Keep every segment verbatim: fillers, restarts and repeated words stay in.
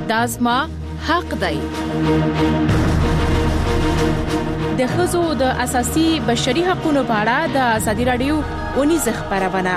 دا زما حق دی. د ښځو د اساسي بشري حقوقو په اړه د ازادي راډیو اونیزه خبرونه.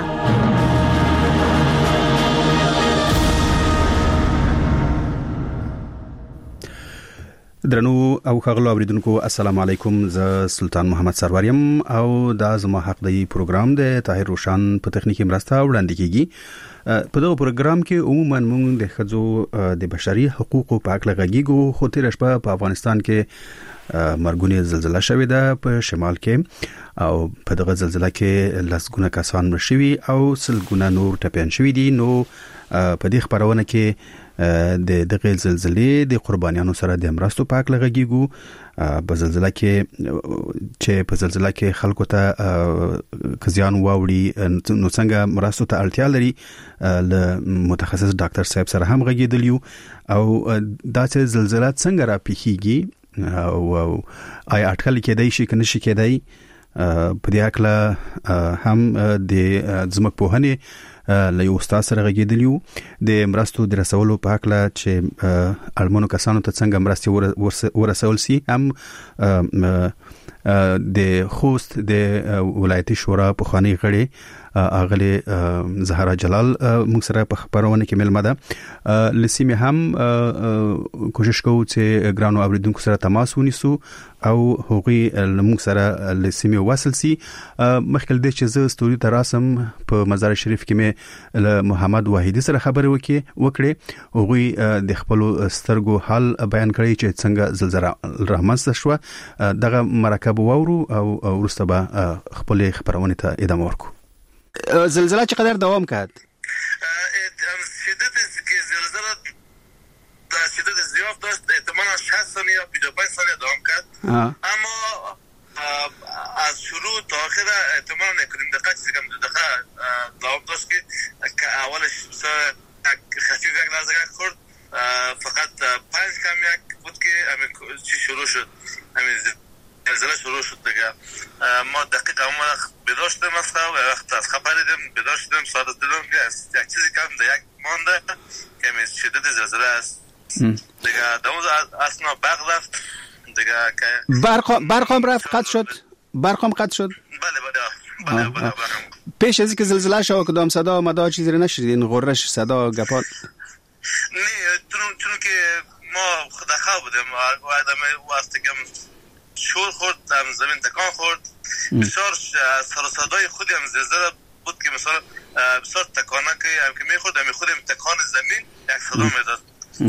درنو او ښاغلو اوریدونکو السلام علیکم. زه سلطان محمد سروریم او دا زما حق دی پروګرام د طاهر روشن په تخنیکی مرسته وړاندې کیږي. په دغه پروګرام کې عموما موږ د ښځو د بشري حقوقو په اړه غږیږو. خو تیر شپه په افغانستان کې مرګونی زلزلہ شوې ده په شمال کې او په دغه زلزلہ کې لسګونه کسان مړ شوي او سلګونه نور ټپيان شوي دي. نو په دې خبرونه کې د دغه زلزلې د قربانیانو سره د مرستو په اړه غږیږو. په زلزلہ کې چې په زلزلہ کې خلکو ته کزيان واوړي نو څنګه مرستو ته اړتیا لري له متخصص ډاکټر صاحب سره هم غږیدلیو او دا چې زلزلہ څنګه را پیخیږي او آی اټکل کېدای شي کنه شي کېدای په دې اړه هم د ځمک پوهنې له یو استاد سره غږیدلیو د مرستو د رسولو په اړه چې المونو کسانو ته څنګه مرستې ورسول سي. هم د خوست د ولایتي شورا په خاني غړي اغلی زهرا جلال موږ سره په خبرونه کې ملمه ده. لسیمه هم کوشش کوو چې ګرانو اوریدونکو سره تماس ونیسو او هغوی موږ سره لسیمه وصل سي. مخکې د چې زه استودیو ته راسم په مزار شریف کې مې له محمد واحدی سره خبرې وکړې وکړې هغوی د خپل سترګو حال بیان کړی چې څنګه زلزلہ رامنځته شو. دغه مرکب وورو او ورسته به خپل خبرونه ته ادامه ورکو. زلزلہ چقدر دوام کرد؟ شدت زلزلہ در شدت زیاد داشت، احتمالاً شصت ثانیه یا پنجاه و پنج ثانیه دوام کرد. اما از شروع تا آخر احتمالاً نکنیم دقیقه چیزی کم دو دقیقه دوام داشت که اولش خفیف یک لحظه خورد، فقط پنج کم یک بود که همین چی شروع شد، همین زلزله شروع شد دیگه. ما دقیق اما بیدار شدیم از خواب و وقت از خواب پریدیم بیدار شدیم ساعت دیدم که یک چیزی کم ده یک مانده که می شدت زلزله است دیگه. دوز اصلا برق رفت دیگه که برق برق هم رفت قطع شد. برق هم قطع شد. بله بله بله بله. پیش از اینکه زلزله شو کدام صدا آمده چیزی رو نشدین؟ غرش صدا گپات؟ نه چون که ما خدا خواب بودیم و آدم وقتی که شور خورد هم زمین تکان خورد بسیار سر و صدای خودی هم زلزله بود که مثلا بسیار تکانه که هم که میخورد هم خودی هم تکان زمین یک صدا میداد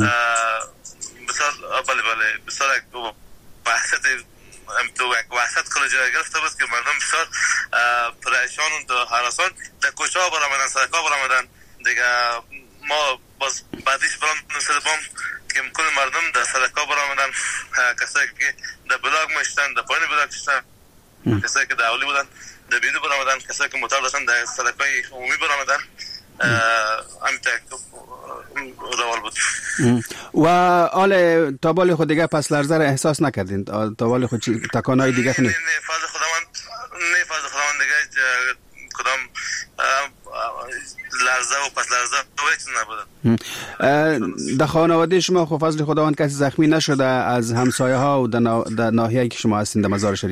بسیار بله بله بسیار یک وحشت هم تو یک وحشت کل جای گرفته بود که مردم بسیار پریشان و هراسان در کوچه ها برامدن سرکا برامدن دیگه. ما باز بعدیش برامدن سرپام که کل مردم در سرکا برامدن کسایی که در بلاک مشتن در پایین بلاک شدن کسایی که در اولی بودن در بیدو برامدن کسایی که مطال داشتن در سرکای عمومی برامدن همین تک روال بود. و آل تابال خود دیگه پس لرزه را احساس نکردین؟ تابال خود تکانهای دیگه نه نه فضل خداوند نه فضل خداوند دیگه کدام لرزه و پس لرزه هیچ نبوده. در خانواده شما خب فضل خداوند کسی زخمی نشده از همسایه ها و در ناحیه‌ای که شما هستین در مزار شریف؟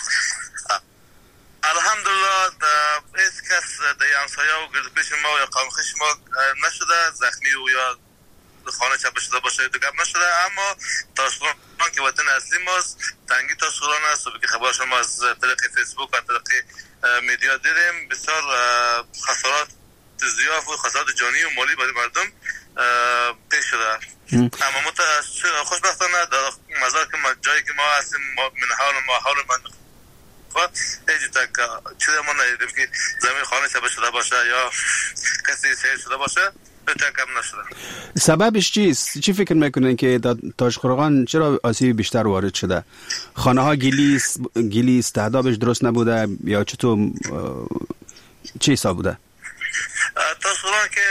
الحمدلله هیچ کس در همسایه و گرد پیش ما یا قوم خویش ما نشده زخمی و یا خانه چپ شده باشه دو گپ نشده. اما تاشقران که وطن اصلی ماست تنگی تاشقران است و که خبر شما از طریق فیسبوک و طریق میدیا دیدیم بسیار خسارات زیاد و خسارات جانی و مالی برای مردم پیش شده. اما ما خوشبختانه در مزار که جایی که ما هستیم من حال ما حال من هیچ تک چیزی ما ندیدیم که زمین خانه چپ شده باشه یا کسی شهید شده باشه. سببش چیست؟ چی فکر میکنن که در تاشقرغان چرا آسیب بیشتر وارد شده؟ خانه ها گلیس گلیس تعدادش درست نبوده یا چطور چی حساب بوده؟ تاشقرغان که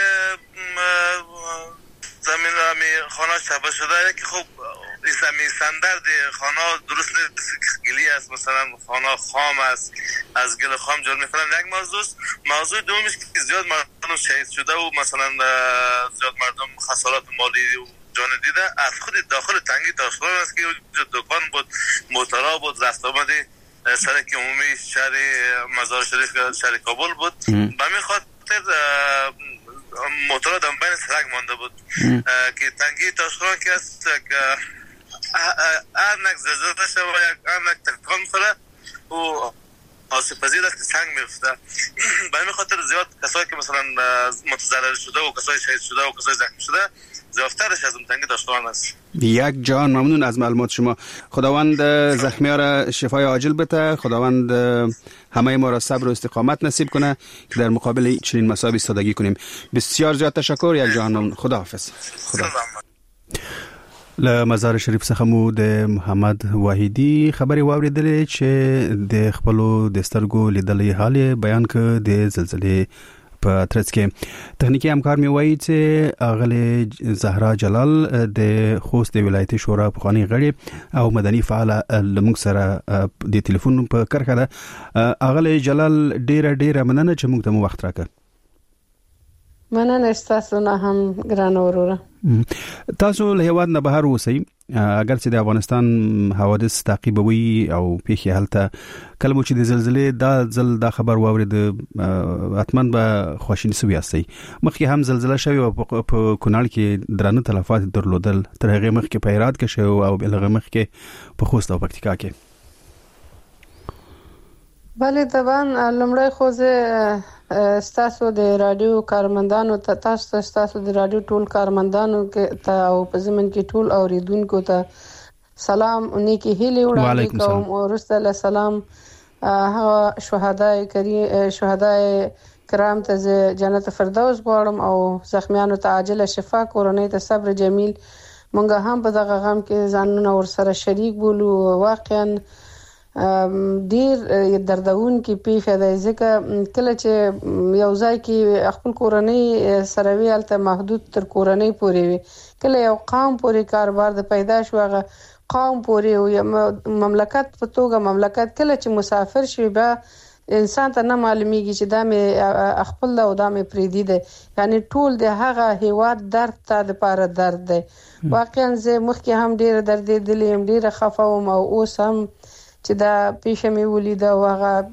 زمین همی خانه شبه شده که خب زمین سندرد خانه درست نیست، گلی است، مثلا خانه خام است، از گل خام جور میکنن. یک موضوع است. موضوع دومیش که زیاد مردم شهید شده و مثلا زیاد مردم خسارات مالی جان دیده از خود داخل تنگی تاشقران است که دکان بود، موتورا بود، رفت آمد سرک عمومی شهر مزار شریف شهر کابل بود. به همین خاطر موتورا در بین سرک مانده بود که تنگی تاشقران که است که هر نک زلزله شد و هر نک تکان می‌خوره و آسیب پذیر است که سنگ میفته. به همین خاطر زیاد کسایی که مثلا متضرر شده و کسایی شهید شده و کسایی زخمی شده زیادترش از اون تنگی داشتوان است. یک جان ممنون از معلومات شما. خداوند زخمی‌ها را شفای عاجل بده. خداوند همه ما را صبر و استقامت نصیب کنه که در مقابل چنین مصائب ایستادگی کنیم. بسیار زیاد تشکر. یک جان ممنون. خداحافظ. خدا له مزار شریف څخه مو د محمد واحدی خبري واوریدلې چې د خپلو د سترګو لیدلې حال بیان کړ د زلزلې په ترڅ کې. تخنیکی همکار مې وایي چې اغله زهرا جلال د خوست د ولایتي شورا پخوانی غړي او مدني فعال لمونږ سره د ټلیفون په کرخه ده. اغله جلال ډیره ډیره مننه چې موږ ته مو وخت راکړ. مننه تاسو نه هم ګران وروره. تاسو له هیواد نه بهر اوسئ، اگر چې د افغانستان حوادث تعقیبوي او پیښې هلته کله مو چې د زلزلې دا ځل دا خبر واورید اتمن به خواشینی سوي یاستئ. مخکې هم زلزلہ شوی او په کونړ کې درانه تلفات درلودل، تر هغه مخکې په هرات کې شو او بل هغه مخکې په خوست او پکتیکا کې. بله طبعا لمړی خو زه ستاسو د رادیو کارمندانو ته تاسو ستاسو د رادیو ټول کارمندانو ته او په زمن کې ټول اوریدونکو ته سلام نیکی هیله وړاندې کوم او رسول سلام هغه شهداي کریم شهداي کرام ته جنت فردوس غواړم او زخمیانو ته عاجله شفا کورنۍ ته صبر جمیل. مونږ هم په دغه غم کې ځانونه ور سره شریک بولو. واقعا ډیر دردون کې پیښه ده ځکه کله چې یو ځای کې خپل کورنۍ سره ویلته محدود تر کورنۍ پورې وي، کله یو قوم پورې کاروبار د پیدا شوغه قوم پورې او مملکت په توګه مملکت کله چې مسافر شي به انسان ته نه معلومیږي چې دا مې خپل او دا مې پریدي ده، یعنی ټول د هغه هیواد درد ته د پاره درد ده. واقعا زه مخکې هم ډیر درد دلیم ډیر خفاوم او اوس هم چې دا پیښه مې ولیده او هغه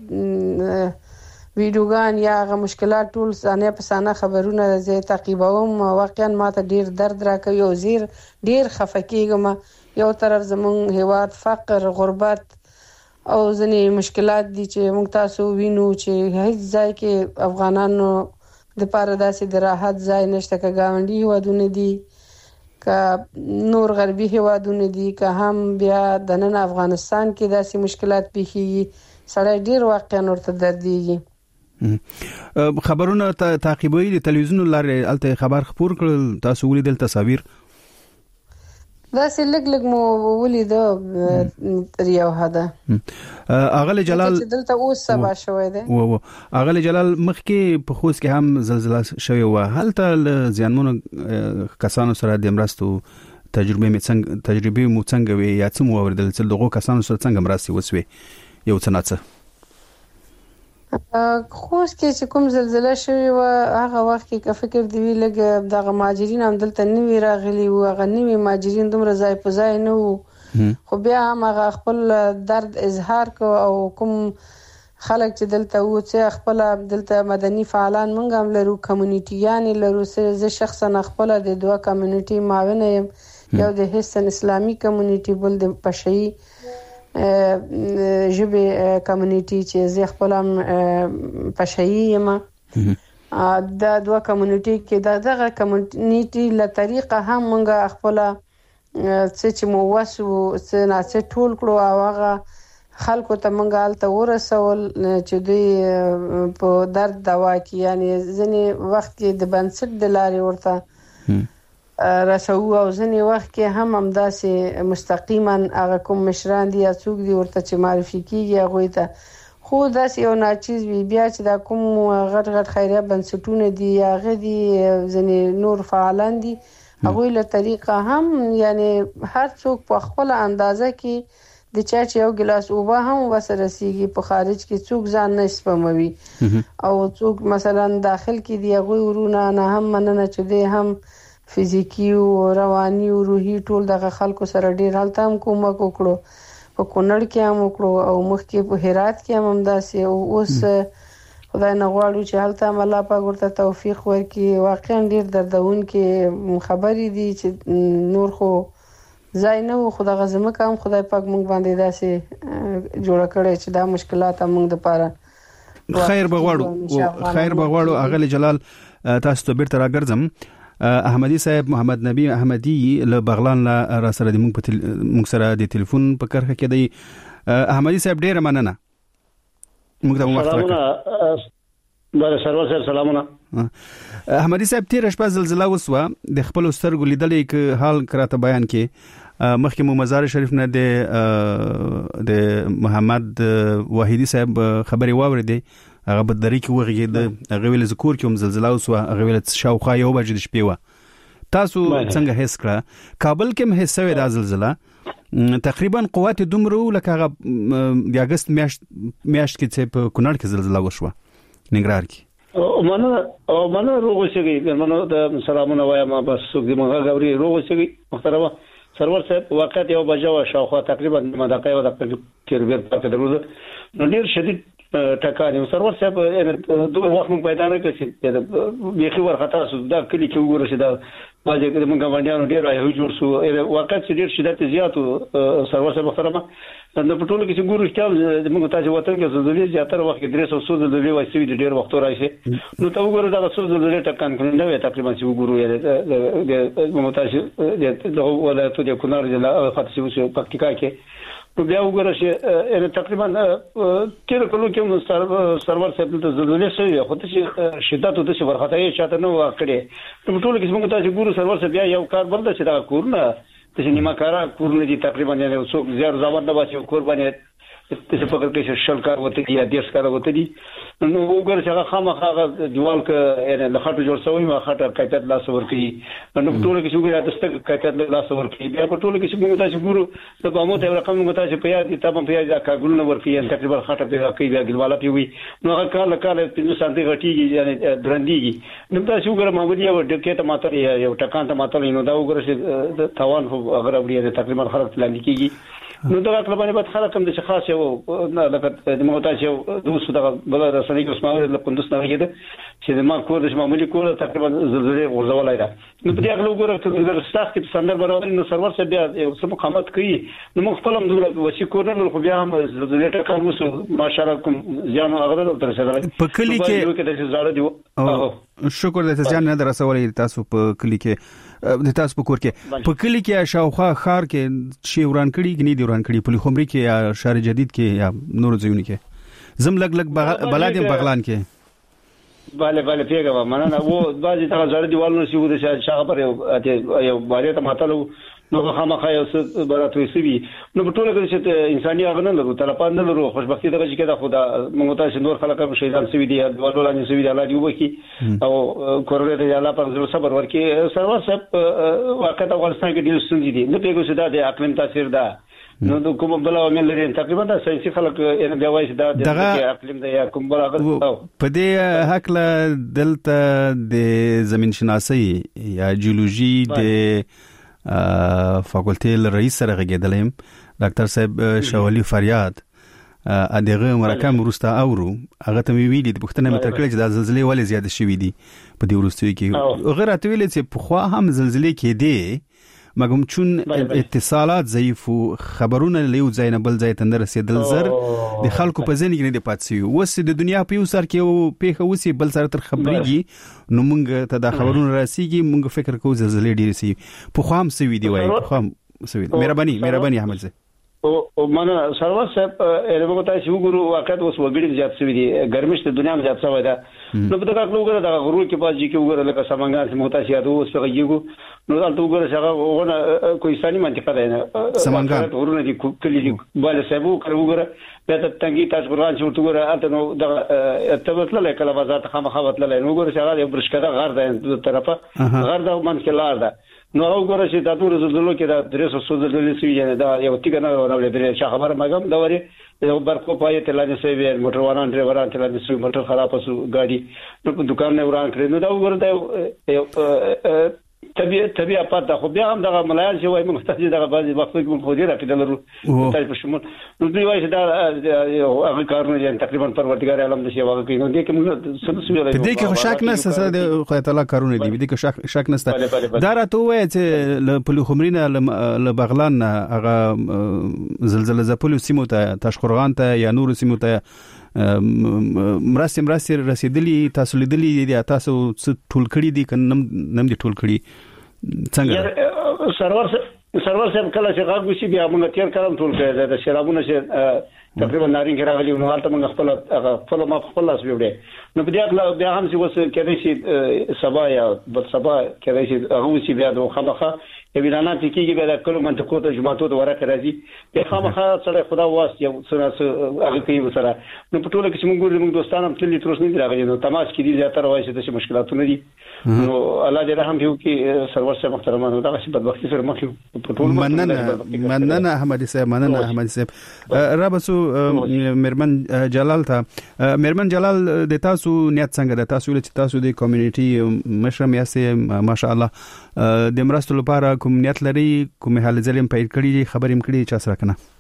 ویډیوګان یا هغه مشکلات ټول ثانیه په ثانیه خبرونه زه تعقیبوم. واقعا ماته ډیر درد راکوي او زیر ډیر خفه کېږم. یو طرف زمون هیواد فقر غربت او ځینې مشکلات دي چې موږ تاسو وینو چې هیڅ ځای کې افغانانو د پاره داسې د راحت ځای نشته، که ګاونډي هیوادونه دي که نور غربي هیوادونه دي که هم بیا د نن افغانستان کې داسې مشکلات پیښیږي سړی ډیر واقعا ورته دردیږي. خبرونه تعقیبوي د تلویزیون لارې الته خبر خبر کړل، تاسو ولیدل تصاویر داسې لګ لګ مو ولیدو ریو هدا. اغله جلال دلته اوس سبا شوې ده و اغله جلال مخکې په خوست کې هم زلزلہ شوی و، هلته زیانمن کسانو سره د مرستو تجربه می څنګه تجربه مو څنګه وي یا څه مو اوریدل چې دغه کسانو سره څنګه مرستي وسوي یو څه ناڅه؟ خوست کې چې کوم زلزلہ شوی و هغه وخت کې که فکر دی وی لګ دغه ماجرین هم دلته نوی راغلي و، هغه نوی ماجرین دومره ځای په ځای نه وو، خو بیا هم هغه خپل درد اظهار کو او کوم خلک چې دلته وو چې خپل دلته مدني فعالان مونږ هم لرو، کمیونټیان لرو. زه شخصا خپل د دوه کمیونټي معاون یم، یو د حسن اسلامي کمیونټي بل د پشي ژبه کمیونټي چې زه خپل هم پشي یم. دا دوه کمیونټي کې دا دغه کمیونټي له طریقه هم مونږ خپل څه چې مو وسو څه ناڅه ټول کړو او هغه خلکو ته مونږ الته ورسول چې دوی په درد دوا کې یعنی ځنې وخت کې د بنسټ د لارې ورته رسو او ځنې وخت کې هم همداسې مستقیما هغه کوم مشران دي یا څوک دي ورته چې معرفي کیږي هغوی ته، خو داسې یو ناچیز وي بیا چې دا کوم غټ غټ خیریه بنسټونه دي هغه دي ځنې نور فعالان دي هغوی له طریقه هم یعنی هر څوک په خپل اندازه کې د چا چې یو ګلاس اوبه هم وسره رسیږي، په خارج کې څوک ځان نه سپموي او څوک مثلا داخل کې دی هغوی ورونه نه هم مننه چې دی هم فزیکی او رواني او روحي ټول دغه خلکو سره ډیر حالت هم کومک وکړو په کونړ کې هم وکړو او مخکې په هرات کې هم همداسې او اوس خدای نه غواړو چې هلته هم الله پاک ورته توفیق ورکړي. واقعا ډیر دردونکې خبرې دي چې نور خو ځای نه و، خو دغه زموږ هم خدای پاک موږ باندې داسې جوړه کړی چې دا مشکلات هم موږ دپاره خیر بغواړو خیر بغواړو. اغلی جلال تاسو ته بیرته راګرځم. احمدي صاحب محمد نبی احمدي له بغلان را سره د موږ په موږ سره د ټلیفون په کرخه کې دی. احمدي صاحب ډیره مننه موږ ته وخت راکړ. بله سرور صاحب سلامونه. احمدي صاحب تیر شپه زلزلہ وسوه د خپل سترګو لیدلې ک حال کراته بیان کې مخکې مو مزار شریف نه د د محمد واحدی صاحب خبري واوریدې هغه په دری کې وغږید هغه ویل ذکر کوم زلزلہ وسوه هغه ویل شاوخوا یو بجې د شپې و. تاسو څنګه حس کړه؟ کابل کې هم حس شوی دا زلزلہ تقریبا قوت دومره لکه هغه د اگست میاشت میاشت کې چې په کونړ کې زلزلہ وشوه ننګرهار کې. او منه او منه روغ شي منه د سلامونه وایم بس څوک دې مونږه غوړي روغ شي محترمه سرور صاحب وخت یو بجو شاوخوا تقریبا ما دقیقه وخت کې ډیر پاتې درو نو ډیر شدید ټکانې سرور صاحب دوه وخت مونږ پیدا نه کړی بیخي ورخطا سو دا کلی کې وګورئ چې دا واځي کې مونږ باندې ډیر راځي جوړ سو وخت ډیر شدت زیاتو سرور صاحب محترمه نو په ټولو کې چې ګورو چې موږ تاسو وته کې زلزلې زیاتره وخت کې درې سوه زلزلې وایي ډیر وخت راځي نو ته وګورئ دا څو زلزلې ټکان کړي نو تقریبا چې وګورو یې موږ تاسو د ولایتو د کونړ ضلع خاصه وسو پکتیکا کې نو بیا وګورئ چې تقریبا تیر کلو کې سرور صاحب ته زلزلې شوی خو چې شدت د څه ورخطای شاته نو واکړي نو ټولو کې موږ تاسو ګورو سرور صاحب یو کار بل چې دا کورنه چې نیمه کارا کورنه دي تقریبا نه څوک زیات زاوند نه باسي قرباني څه فکر کوي چې شل کار وته یا دیش کار وته دي نو وګورئ چې هغه خامخا دیوال ک یعنی له خاطر جوړ شوی ما خاطر کایته لاس ور کوي نو ټول کې څنګه راځي کایته لاس ور کوي بیا په ټول کې څنګه تاسو ګورو ته په مو ته رقم مو تاسو په یاد ته په یاد کا ګل نو ور کوي تقریبا خاطر به کوي بیا ګلواله پیوي نو هغه کال کال په سانتي غټيږي یعنی درندېږي نو تاسو وګورئ معمولی یو ډکه ته ماته یو ټکان ته ماته نو دا وګورئ چې توان خو هغه وړي تقریبا خلک لاندې کیږي نو دا کله باندې بعد خلک هم د خاص یو نه لکه د موتاج یو دوه دغه بل رسنۍ کې اسماعیل له کندوز نه کېده چې ما کور د معمولی کور تقریبا زلزلې غورځولای دا نو په دې اړه وګورئ چې د ستاسو کې سندر برابر نو سرور څخه بیا یو څه مقامات کوي نو موږ خپل هم د وسی کور نه خو بیا هم زلزلې ټکان وسو ماشاءالله کوم ځان هغه تر سره په کلی کې د زړه دی شکر د ځان نه درسولې تاسو په کلی کې د تاسو په کور کې په کلی کې شاوخوا خار کې شی وران کړي غني دی وران کړي په خمري کې یا شهر جدید کې یا نور ځایونو کې زم لګ لګ بلاد بغلان کې bale bale پیګه مننه وو بعضی تا زړه دیوالونو سی و د شاغه پر یو یو باندې ته ماتلو نو خامخا یو څه براتوي سوي نو په ټوله کې چې انساني اغنه لرو طلبان نه لرو خوشبختی دغه چې دا خدا موږ ته نور خلک هم شهیدان سوي دي ولولانه سوي دي الله دی وکي او کورونه ته الله پر زړه صبر ورکي سرور صاحب واقعا افغانستان کې ډیر ستونزې دي نه پیګو چې دا د اقلیم تاثیر ده نو د کوم بل عوامل لري تقریبا دا ساينسي خلک یې بیا وایي دا د اقلیم د یا کوم بل هغه په دې حق له دلته د زمين شناسي یا جیولوژي د فاکولټي رئیس سره غږیدلم ډاکټر صاحب شاولی فریاد ا دغه مرکم ورسته اورو هغه ته ویلي د پښتنه متر کړي چې د زلزلې ولې زیات شوې دي په دې ورستوي کې غیر اتویل چې په خوا هم زلزلې کې دي مګم چون اتصالات ضعیف خبرونه لیو ځای نه بل ځای ته نه رسیدل زر د خلکو په ځین کې نه دی پاتسي وس د دنیا په یو سر کې پیخه وسی بل سره تر خبريږي نو مونږ ته دا خبرونه راسيږي مونږ فکر کوو زلزلې ډیر سي په خام سوي دی وای په خام سوي مهرباني مهرباني احمد زه او منه سرور صاحب ارمو ته شو ګورو وخت اوس وګړي زیات شوی دي ګرمش ته دنیا زیات شوی ده نو په دغه وګړه د غرور کې پاجي کې وګړه لکه سمنګان چې متاسیات اوس په یو نو دلته وګړه چې هغه کوئی ثاني منطقه ده نه سمنګان ورونه دي کلی دي bale سبو کړو وګړه په ته تنګي تاسو قرآن چې وګړه اته نو د تبتل کله وزارت خامخا وتل نو وګړه چې هغه برشکده غار ده د طرفه غار ده من کې لار ده نو وګوره چې د ټول زلزلو کې د درې سوه زلزلې سوي یعنی دا یو تیګ نه راولې درې شا خبره مګم دا وری یو برکو پای ته لاندې سوي موټر وانان ډرایوران ته لاندې سوي موټر خراب شو ګاډي نو په دکان نه وران کړی نو دا وګوره دا یو طبيعي طبيعي پات خو بیا هم دغه ملایان چې وایي موږ ته دغه بعضي وخت کې موږ خو دې راکې دلرو تاسو په شمول نو دوی وایي دا هغه کارونه چې تقریبا پروردګار عالم د شی واغ کوي نو دې کې موږ سنسو ویل دې کې شک نشته سره د خدای تعالی کارونه دي دې کې شک شک نشته دا راته وایي چې له پلوخمرینه له بغلان هغه زلزلہ زپلو سیمو ته تاشقرغان ته یا نور سیمو ته مراسم مراسم رسیدلی تاسو لیدلی دي تاسو ټول کړي دي کنه نم دي ټول کړي څنګه سرور سرور سم کله چې غاغ وشي بیا موږ تیر کړم ټول کړي د شرابونو چې تقریبا نارین کې راغلي نو حالت موږ خپل خپل ما خپل لاس ویوړې نو بیا بیا هم چې وس کېدای شي سبا یا بل سبا کېدای شي هغه چې بیا د خامخه ویلانا چې کېږي بیا د کلو منطقو ته جماعتو ته ورکه راځي په خامخه سره خدا واس یو سره هغه کوي سره نو په ټوله کې چې موږ موږ دوستانم تللی تر اوسه نه راغلي نو تماس کې دي زیاتره وایي چې د مشکلاتونه دي نو الله دې رحم وکړي کې سرور سره محترمانو دا چې بدبختي سره مخ په ټول مننه مننه احمد صاحب مننه احمد صاحب رابسو مرمن جلال ته مرمن جلال د تاسو نیت څنګه د تاسو چې تاسو د کمیونټي مشرم یاسه ماشاءالله د مرستو لپاره کوم نیت لري کوم حل ځلم پیل کړی خبرې مکړي چا سره کنه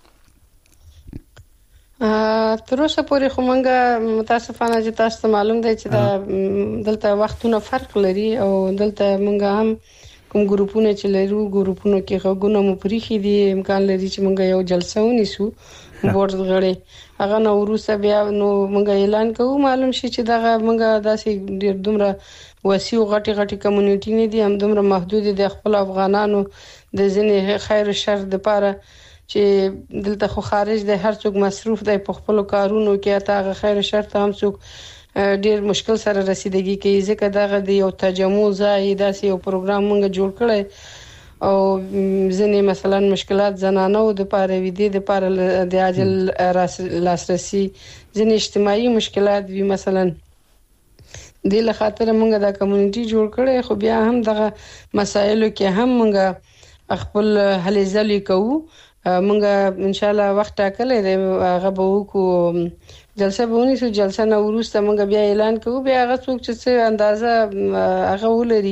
تر اوسه پورې خو مونږه متاسفانه چې تاسو ته معلوم دی چې دا دلته وختونه فرق لري او دلته مونږه هم کوم ګروپونه چې لرو ګروپونو کې غوونه مو پریخي دي امکان لري چې مونږه یو جلسه ونیسو بورډ غړي هغه نو وروسته بیا نو مونږه اعلان کوو معلوم شي چې دا مونږه داسې ډیر دومره وسیو غټي غټي کمیونټي نه دي هم دومره محدود دي خپل افغانانو د ځینې خیر شر د پاره چې دلته خو خارج د هر څوک مصروف دی په خپل کارونو کې اته خیر شر ته هم څوک ډیر مشکل سره رسیدګي کوي ځکه دغه د یو تجمع ځای داسې یو پروګرام مونږ جوړ کړی او ځینې مثلا مشکلات زنانو د پاره وی دي د پاره د عاجل لاسرسي ځینې اجتماعي مشکلات وی مثلا د له خاطر مونږ د کمیونټي جوړ کړی خو بیا هم دغه مسایلو کې هم مونږ خپل هلې ځلې کوو مونږه ان شاء الله وخت ټاکلې دی هغه به وکړو جلسه به ونیسو جلسه نه وروسته مونږ بیا اعلان کوو بیا هغه څوک چې څه اندازه هغه ولري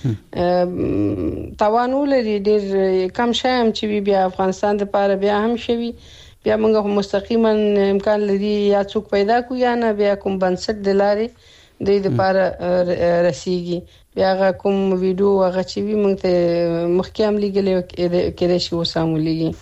توان ولري ډیر کم شایم چې بیا افغانستان د پاره بیا هم شوي بیا مونږ مستقیما امکان لري یا څوک پیدا کو یا نه بیا کوم بنسټ د لارې د دې لپاره رسیږي بیا هغه کوم ویډیو هغه چې وی مونږ ته مخکې هم لګلې کېدای شي وسامولېږي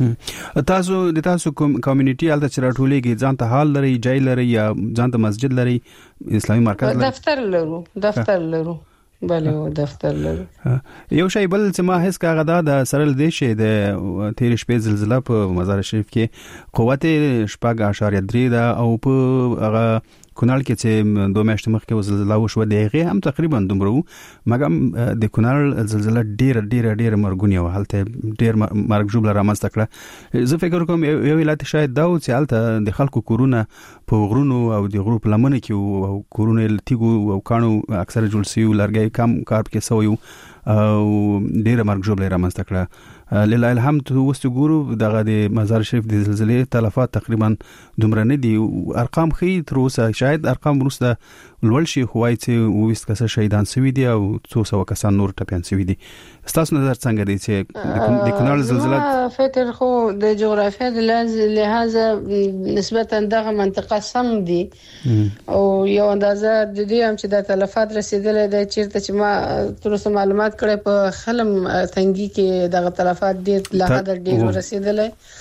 تاسو د تاسو کمیونټي الته چرټولېږي ځان ته حال لري جای لري یا ځان ته مسجد لري اسلامي مرکز لري دفتر لرو دفتر لرو بله دفتر لرو یو شی بل چې ما هیڅ کاغه دا د سرل دی شي د تیر شپې زلزلہ په مزار شریف کې قوت شپږ اشاریه درې دا او په هغه کونړ کې چې دوه میاشتې مخکې زلزلہ وشو د هغه هم تقریبا دومره مګم د کونړ زلزلہ ډیر ډیر ډیر مرګونی و حالت ډیر مرګ جوړ رامنځته کړه زه فکر کوم یو ولایت شاید دا چې حالت د خلکو کورونه په غرونو او د غرو په لمنه کې او کورونه لتیګو او کانو اکثر جوړ سی لرګي کم کار کې سویو او ډیر مرګ جوړ رامنځته کړه لله الحمد وست ګورو دغه د مزار شریف د زلزلې تلفات تقریبا دومره نه دي ارقام خي تر اوسه شاید ارقام ورسته لول شي خوای چې وست کسه شهیدان سوي دي او څو سو کسان نور ټپيان سوي دي تاسو نظر څنګه دي چې د کونړ زلزلہ فکر خو د جغرافیه د لحاظه نسبتا دغه منطقه سم دي او یو اندازه د دې هم چې د تلفات رسیدلې د چیرته چې ما تر اوسه معلومات کړې په خلم تنګي کې دغه تلفات ډیر له حد ډیر رسیدلې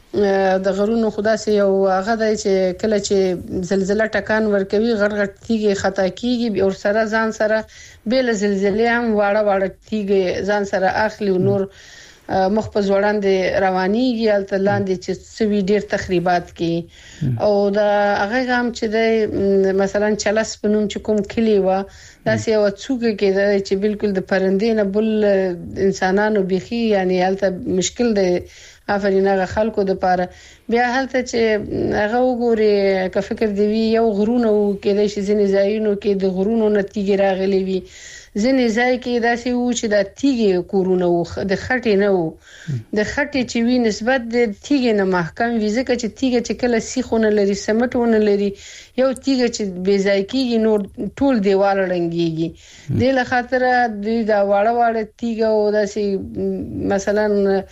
د غرونو خدا سي یو هغه د چې کله چې زلزلہ ټکان ورکوي غړ غړ تیږي خطا کیږي او سره ځان سره بیل زلزلې هم واړه واړه تیږي ځان سره اخلي نور مخ په ځوړاندې روانيږي الته لاندې چې سوي ډیر تخریبات کوي او دا هغه هم چې د مثلا چلس پنوم چې کوم کلی و دا سي او څوګه کې چې بالکل د پرندې نه بل انسانانو بيخي یعنی الته مشکل دی افرینغه خلکو د پاره بیا هلته چې هغه وګوري که فکر دی یو غرونه او کې د شي ځینې ځایونو کې د غرونو نتیجه راغلي وي ځینې ځای کې داسې وو چې د تیګې کورونه وو د خټې نه وو د خټې چې وی نسبت د تیګې نه محکم وي ځکه چې تیګه چې کله سیخونه لري سمټونه لري یو تیګه چې بې ځای کېږي نور ټول دیوال رنګيږي د له خاطر د دا واړه واړه تیګه او داسې مثلا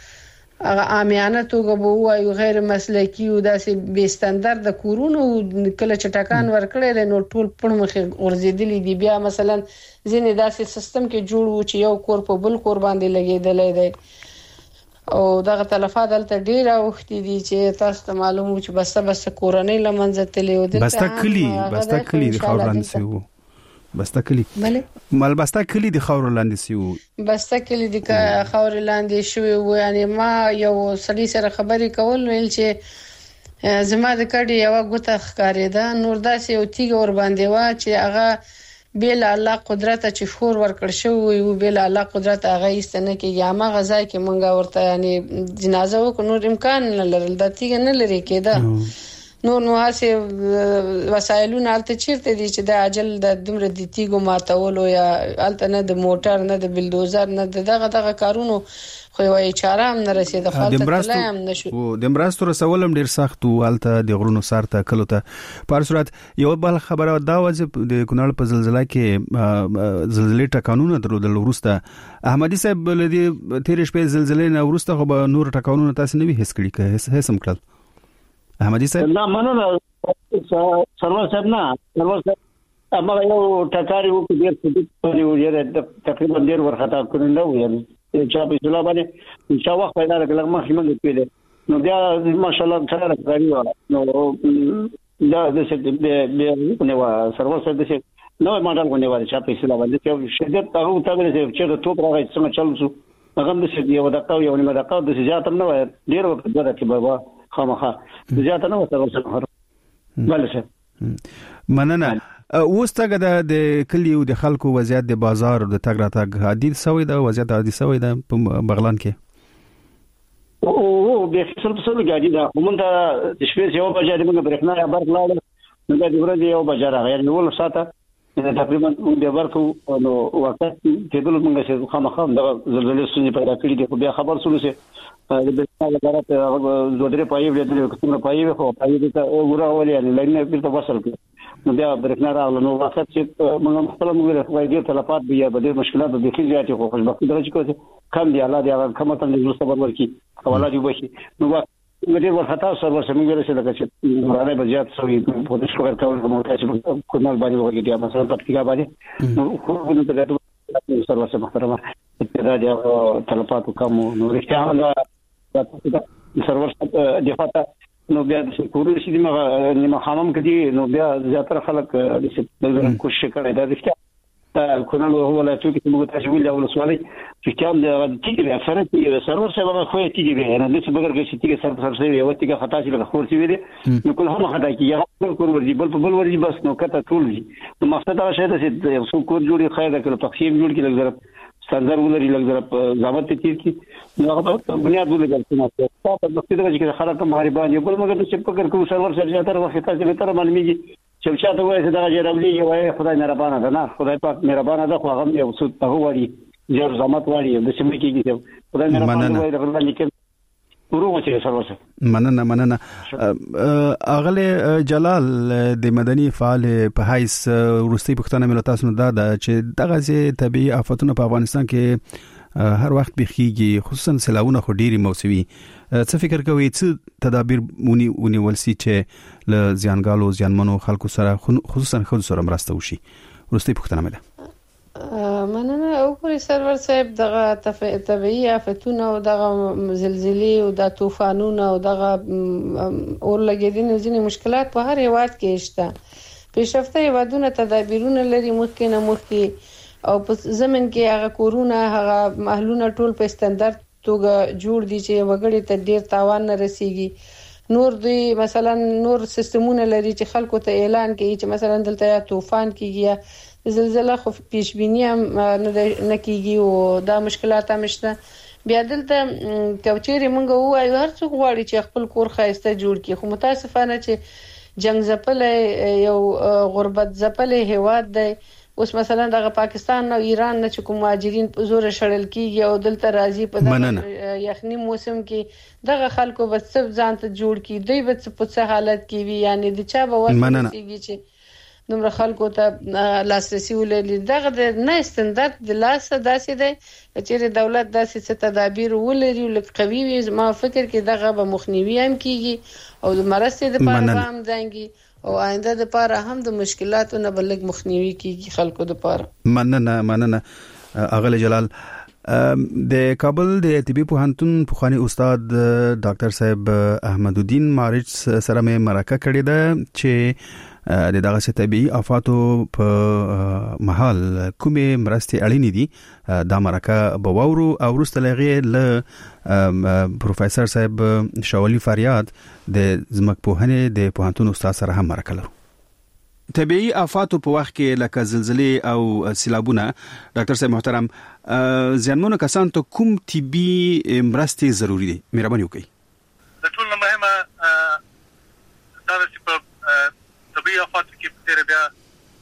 هغه عامیانه توګه به وایو غیر مسلکي او داسې بې ستاندرد کورونه کله چې ټکان ورکړل نو ټول په مخه ورزيدلې دي بیا مثلا ځینې داسې سیستم کې جوړ و چې یو کور په بل کور باندې لګیدلې دی او دغه تلفات دلته ډیره وختي دي چې تاسو ته معلومه چې بس بس کورنۍ لمنځه تلې او دلته بستا کلی بستا کلی د خاوران سیو بستا کلی بله مال بستا کلی د خاور لاندې سیو بستا کلی د خاور لاندې شوی و یعنی ما یو سړي سره خبرې کول ویل چې زما د کډي یو غوته ښکارېده نور داسې یو تیګ ور باندې وا چې هغه بیل الله قدرت چې شور ور کړ شو او بیل الله قدرت هغه ایستنه کې یا ما غزا کې مونږه ورته یعنی جنازه وک نور امکان نه لرل د تیګ نه لري کېده نور نو هسه وسایلونه الته چیرته دي چې د عجل د دمر د تیګو ماتولو یا الته نه د موټر نه د بلدوزر نه دغه دغه کارونو خو یو چاره هم نه رسیده خاطر تلایم نشو او د مرستو رسولم ډیر سخت او الته د غرونو سارته کلو ته په صورت یو بل خبره دا وځي د کونړ په زلزلہ کې زلزلې ټکانونه درلودل ورسته احمدي صاحب لدی تیر شپه زلزلې نه ورسته خو به نور ټکانونه تاسو نه وي هیڅ کړی که هیڅ هم کړل احمدي صاحب نه مننه سرور صاحب نه سرور صاحب اما یو ټکاری وو چې ډیر څه دی یو تقریبا ډیر ورختا کړی نو یعنی چې په اسلام باندې چې وخت پیدا کړل ما هم کېده نو بیا ماشاءالله سره راغلی نو دا د څه د نو سرور صاحب د څه نو ماډل غونډه وایي چې په اسلام باندې چې شدت هغه ته چې د توپ راغی څنګه چلو شو هغه د څه یو دقیقه یو نیمه دقیقه د زیات هم نه ډیر وخت دا چې بابا خامخا زیات نه وسره سره بل څه مننه اوس تاګه د کلیو د خلکو وضعیت د بازار د تګ را تګ حدید سوي د وضعیت عادي سوي د بغلان کې او به څه څه لګاډي دا موږ ته د شپې یو بجې موږ برېښنا یا برق لاړ نو د ورځې یو بجې راغی نو ول ساته تقریبا د برقو نو وخت کې دلته موږ چې خامخا د زلزلې سنې پیدا کړې دي بیا خبر شول چې د برېښنا لپاره د دوه پایې ولې د کومه پایې خو پایې ته وګورولې لنه بیرته وصل کړ نو بیا برېښنا راغله نو وخت چې موږ خپل موږ راځي د تلفات بیا به د مشکلات د دې زیاتې خو خوشبختي درجه کوي کم دی الله دې هغه کومه تل د صبر ورکی حواله دی وشي نو موږ ډېر ورختا سره سره موږ رسېدل چې راځي به زیات سوي په دې څو کار کوم چې کومال باندې وګورئ دا مثلا پټیګه باندې نو خو نو ته سره سره محترمه دا د تلفات کوم نو رښتیا سرور دفاته نو بیا د کورونو چې موږ نیمه خامم کړي نو بیا زیاتره خلک د کوشش کوي دا رښتیا کونړ ولایتو کې موږ تاسو ویل او سوالي چې کوم د تیګي اثر کې سرور سره خو تیګي نه د څه بغیر کې تیګي سر سر سره یو تیګه خطا چې له خور سی ویلي نو کله هم خطا کې یو کور ورځي بل په بل ورځي بس نو کته ټول دي نو مقصد دا شی چې یو څو کور جوړي خیر کړو تقسیم جوړ کړي لږ ستاندر ولري لږ ضابط تیر کی نو هغه بنیاد ولګل چې تاسو په دغه کې خلک مهاري باندې بل مګر چې فکر کوو سرور سره تر وخت تاسو تر معلومیږي چې چا ته وایي چې دا جرابلی وایي خدای مهربانه ده نه خدای پاک مهربانه ده خو هغه یو څه هغه وایي جر زحمت وایي د سیمې کې خدای مهربانه وایي د خدای لیکل ورو چې سرور سره مننه مننه اغله جلال د مدني فعال په حیث ورستي پښتنه ملت تاسو نه دا چې دغه سي طبيعي آفتونه په افغانستان کې هر وخت بخیږي خصوصا سیلاونه خو ډيري موسمي څه فکر کوي څه تدابیر مونی ونیولسي چې ل زیانګالو زیانمنو خلکو سره خصوصا خود سره مرسته وشي ورستي پښتنه مله مننه او پوری سرور صاحب دغه طبيعي آفتونه او دغه زلزلې او د طوفانونو او دغه اور لګیدنې ځینې مشکلات په هر هیواد کې شته پیشرفته هیوادونه تدابیرونه لري مخکې نه مخکې او په زمين کې هغه کورونا هغه محلونه ټول په استاندارد توګه جوړ دي چې وګړي ته ډیر تاوان نه رسیږي نور دی مثلا نور سیستمونه لري چې خلکو ته اعلان کوي چې مثلا دلته یا طوفان کیږي یا زلزلہ خو پیش بینی هم نه کیږي او دا مشکلات هم شته بیا دلته کوچېری مونږ وایو هر څوک غواړي چې خپل کور خایسته جوړ کړي خو متاسفانه چې جنگ زپل یو غربت زپل هیواد دی اوس مثلا د پاکستان او ایران نه چې کوم مهاجرین په زور شړل کیږي او دلته راځي په دغه یخني موسم کې دغه خلکو به څه ځان ته جوړ کی دوی به څه په څه حالت کې وي یعنی د چا به وسیږي چې نمبر خلکو ته لاسرسي ولري دغه د نه استنداد د لاسه داسې دی چې دولت داسې څه تدابیر ولري لکه قوي وي ما فکر کې دغه به مخنیوي هم کیږي او د مرستې د پاره هم ځانګي او آینده د پاره هم د مشکلاتو نه بلګ مخنیوي کیږي خلکو د پاره مننه مننه اغل جلال د کابل د طبي پوهنتون پوخانی استاد ډاکټر صاحب احمد الدین مارچ سره مې مرکه کړې ده چې د دغه طبي آفاتو په محل کومه مرستې اړینې دي دا مرکه بوورو او ورستلغه ل پروفیسور صاحب شاولی فریاد د زمک پوهنې د پوهنتون استاد سره هم مرکه لرو طبيعي آفاتو په وخت کې لکه زلزلې او سیلابونه ډاکټر صاحب محترم ځانمنو کسان ته کوم طبي مرستې ضروری دي مهرباني وکړئ د ټول مهمه دا چې په طبيعي آفاتو کې تیر بیا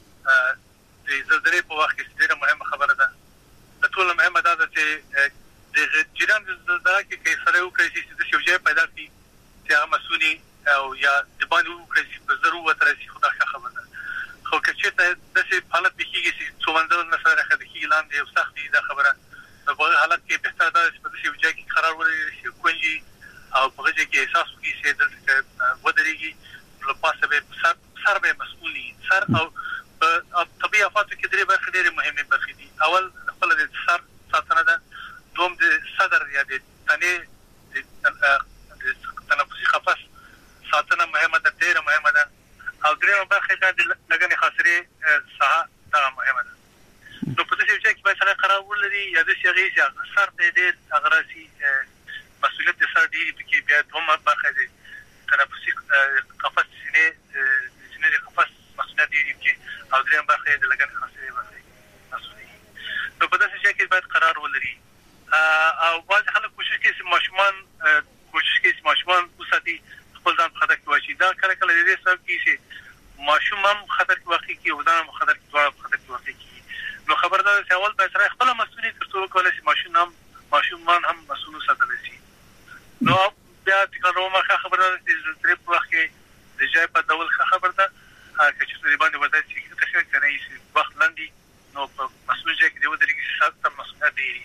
د زلزلې په وخت کې ډیره مهمه خبره ده د ټول مهمه دا ده چې د جریان د زلزلې کې کې سره یو کې چې د شوجه پیدا کی چې هغه مسونی او یا د باندې وکړي چې په ضرورت راځي خدای خبره ده خو چې ته د څه حالت بکیږي چې څومره نه سره راځي کې اعلان دی او سخت دی دا خبره په هغه حالت کې به تر دا چې په شوجه کې قرار ولري چې کوجي او په هغه کې احساس وکړي چې د ودرېږي نو پاسه به سر سر به مسؤلي سر او طبيعي آفات کې درې برخې ډېرې مهمه برخې دي اول خپل د سر ساتنه ده دوم د صدر یا د تنې د تنفسي قفس ساتنه مهمه ده ډېره مهمه ده او درېمه برخه ده د لګنې خاصري ساحه دا مهمه ده نو په دې چې کې به سره قرار ولري یا د شغې چې سر دې ډېر اغراسي مسؤلیت د سر دې کې بیا دومره برخه ده تنفسي قفس سینې سینې قفس مسؤلیت دې کې او درېمه برخه د لګنې خاصري برخه مسؤلیت نو په دې چې کې باید قرار ولري او بعض خلک کوشش کوي چې ماشومان کوشش کوي چې ماشومان وساتي خپل ځان خطر کې واچي دا کله کله دې سبب کې چې ماشوم هم خطر کې واقع کی او ځان هم خطر کې ډوړ خطر کې واقع کی نو خبردار چې اول به سره خپل مسؤلیت ترڅو کولای شي ماشوم هم ماشومان هم مسؤل ساتل شي نو بیا د کومه خبردار چې تر په وخت کې د ځای په ډول خبردار چې چې باندې وځي چې څه کوي چې وخت لاندې نو په مسؤلیت کې دی ودرېږي ساتل مسؤلیت دی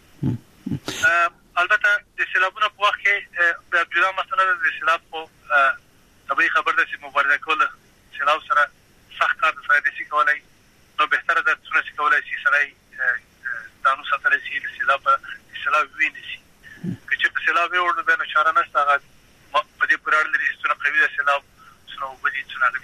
البته د سیلابونو په وخت کې د بلا مسله د سیلاب په طبيعي خبر ده چې مبارزه کول سیلاب سره سخت کار د فائدې شي کولای نو به تر د څونه شي کولای شي سره دانو ساتل شي د سیلاب سیلاب ویني شي چې په سیلاب یو د بنو چاره نشته هغه په دې پرړل لري چې قوي د سیلاب څنو ودی څنګه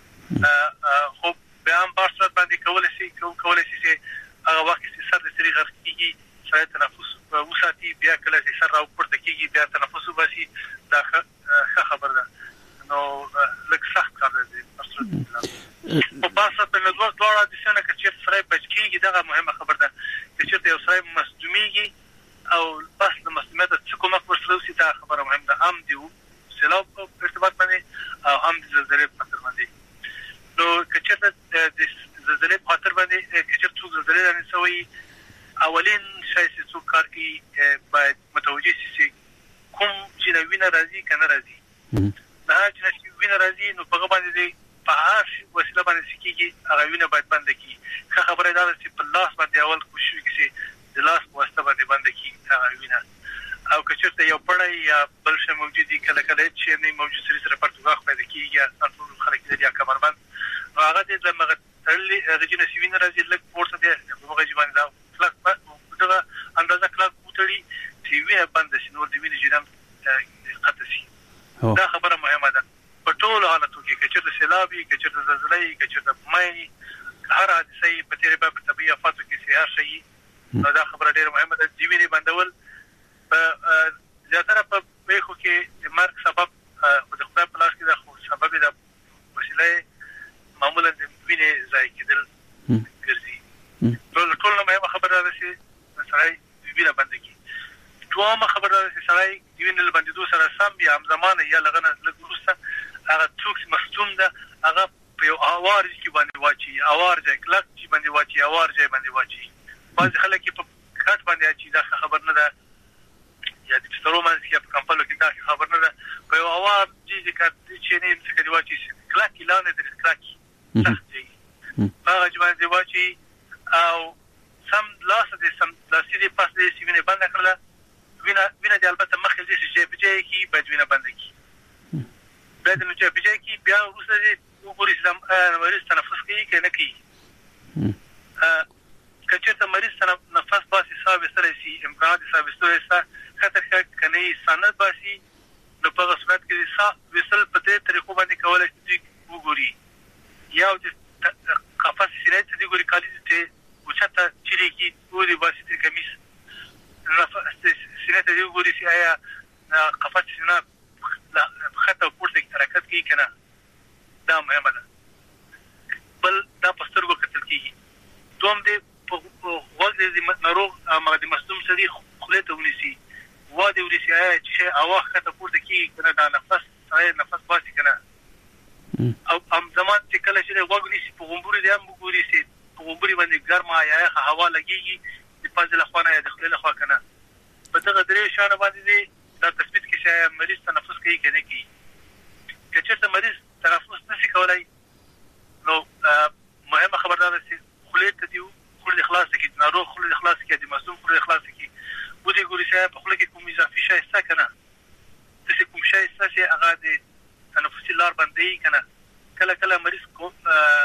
غدي خو به هم بارسات باندې کولای شي کولای شي چې هغه وخت چې سر د سری غرق کیږي سره تنفس وساتي بیا کله چې سر راو پورته کیږي بیا تنفس وباسي دا ښه خبر ده نو لږ سخت کار دی په باسه په نظر دواړه د څنګه چې سره بچ کیږي دا مهمه خبر ده چې یو سره مصدومیږي او بس د مسلمت څخه کومه فرصت دا خبره مهمه ده هم دی سلام په ارتباط باندې او هم د زلزلې په خاطر باندې نو کچته د زلزلې په خاطر باندې کچته څو زلزلې نه سوي اولین شای چې څو کار کوي باید متوجه شي کوم چې وینه راځي کنه راځي دا چې وینه راځي نو په باندې په هر وسیله باندې سکیږي هغه وینه باید بند کی ښه خبره ده چې په لاس باندې اول کوشش وکړي د لاس په واسطه باندې بند کی هغه وینه او کچته یو پړی یا بل څه موجودي کله کله چې نه موجود سره سره پرتګاخ پیدا کیږي ټول خلک دې یا کمربند هغه دې لمغه تړلې هغه چې وینه راځي لکه ورته دې هغه ځوان دا کلک دغه اندازه کلک وټړي چې وینه بند شي نو د وینې جریان قطع شي دا خبره مهمه ده په ټول حالتو کې چې د سیلابي کې د زلزلې کې د مې هر حادثه په تیرې په طبيعي آفاتو کې سیار شي نو دا خبره ډیره مهمه ده چې وینې بندول په زیاتره په پیښو کې د مرګ سبب د خدای په لاس کې د خو سبب د وسیله معمولا د وینې ځای کېدل ګرځي ټول ټول مهمه خبره ده چې سړی وینه بند کی دوامه خبره ده چې سړی وینې بندیدو سره سم بیا هم زمانه یا لغنه لګوسته هغه څوک مصدوم ده هغه په اوار کې باندې واچي اوار ځای کلک چې باندې واچي اوار ځای باندې واچي بعض خلک په کټ باندې اچي دا خبر نه ده یا د ستورو باندې کې په کمپلو کې دا خبر نه ده په اوار چې کټ چې نه څه کوي واچي کلک لانه د کلک سخت دی هغه چې باندې واچي او سم لاس دې سم لاسي دې پاس دې سیمه باندې کړل وینا وینا د البته مخې دې چې په ځای کې بد وینا باندې کی بعد نو چې په ځای کې بیا وروسته دې وګوري چې مریض تنفس کوي کنه کوي ا کچې ته مریض تنفس باسي حساب سره شي امکانات حساب سره خطر کنه سند باسي نو په صورت کې صاحب وصل په دې طریقو باندې کولای شي وګوري یا د قفص سینې ته دې ګوري کالي ته وچته چيري کې ودی باسي د کمیس نفس سینې ته دې ګوري چې آیا قفص سینې خطه پورته حرکت کوي کنه دا مهمه ده بل دا پسترګو کتل کیږي دوم دې غوږ دې ناروغ مغدي مصدوم سړي خله ته ونیسي و دې ورسي آیا چې اواخ خطه پورته کیږي کنه دا نفس سره نفس باسي کنه او هم زمان چې کله چې غوږ نيسي په غومبوري دې هم وګوري چې په غومبوري باندې ګرمه یا هوا لګيږي د پازله خوانه یا د خپل خوا کنه په دغه درې شانه باندې دا تثبیت کې چې مریض تنفس کوي کنه کوي کچې مریض تنفس نشي کولای نو مهمه خبردار چې خله ته دی خله اخلاص کې ناروغ خله اخلاص کې د مصدوم خله اخلاص کې و دې ګوري چې په خله کې کوم اضافي شی څه کنه چې کوم شی څه هغه د تنفسي لار باندې کنه کله کله مریض کوم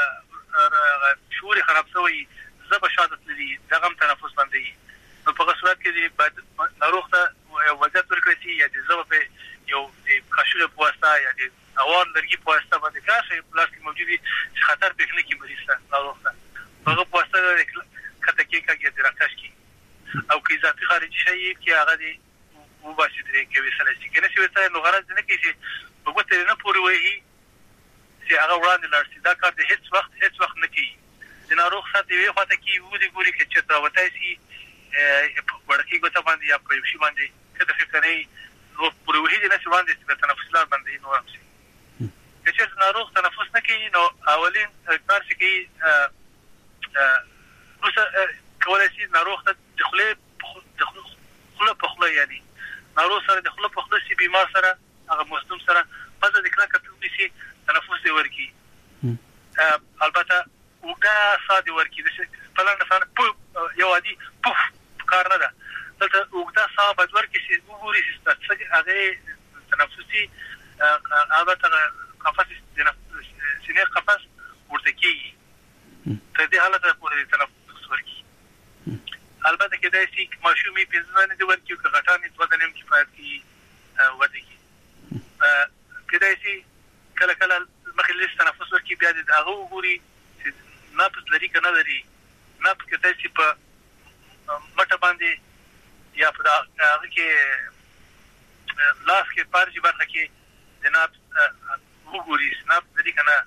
شعور خراب شوی زبه شادت لري دغه تنفس باندې نو په صورت کې بعد ناروغ ته وضعیت ورکړي یا د زبه په یو د کاشوله په واسطه یا د اوار لرګي په واسطه باندې کاشه پلاستیک موجودي چې خطر په خله کې مریض ته ناروغ ته هغه په واسطه کته کې کېږي د راکاش کې او کې اضافي خارجي شي کې هغه دی وباسي درې کې وسله چې کنه چې وسله نو غرض نه کوي چې په وته نه پوري وایي چې هغه وړاندې لارسي دا کار د هیڅ وخت هیڅ وخت نه کوي د ناروغ سره وی خواته کې ودی ګوري کې چې تراوتای سي ورکی ګوته باندې یا په شي باندې کله چې کني نو پوري وایي نه چې باندې د تنفس لار باندې نو راځي چې ناروغ تنفس نه کوي نو اولین کار چې کوي نو کولای شي ناروغ ته د خله د خله په خله یعنی ناروغ سره د خله په خله شي بیمار سره هغه مصدوم سره پس د کله کتل شي تنفس دی ورکی البته وګه ساده ورکی د فلان فلان یو عادي پوف کار نه ده دلته وګه صاحب ورکی شي وګوري چې هغه تنفسي البته قفص سینې قفص ورته کیږي ته دې حالت پورې تنفس ورکی البته کې دا شي ماشومي پنځه نه دی ورکی او غټانې دوه د نیم کفایت کی ودی کی کدا شي کله کله مخلص تنفس ورکی بیا د هغه وګوري چې نفس لري کنه لري نفس کې داسي په مټه باندې یا په هغه کې لاس کې پارجي برخه کې د نفس وګوري نفس لري کنه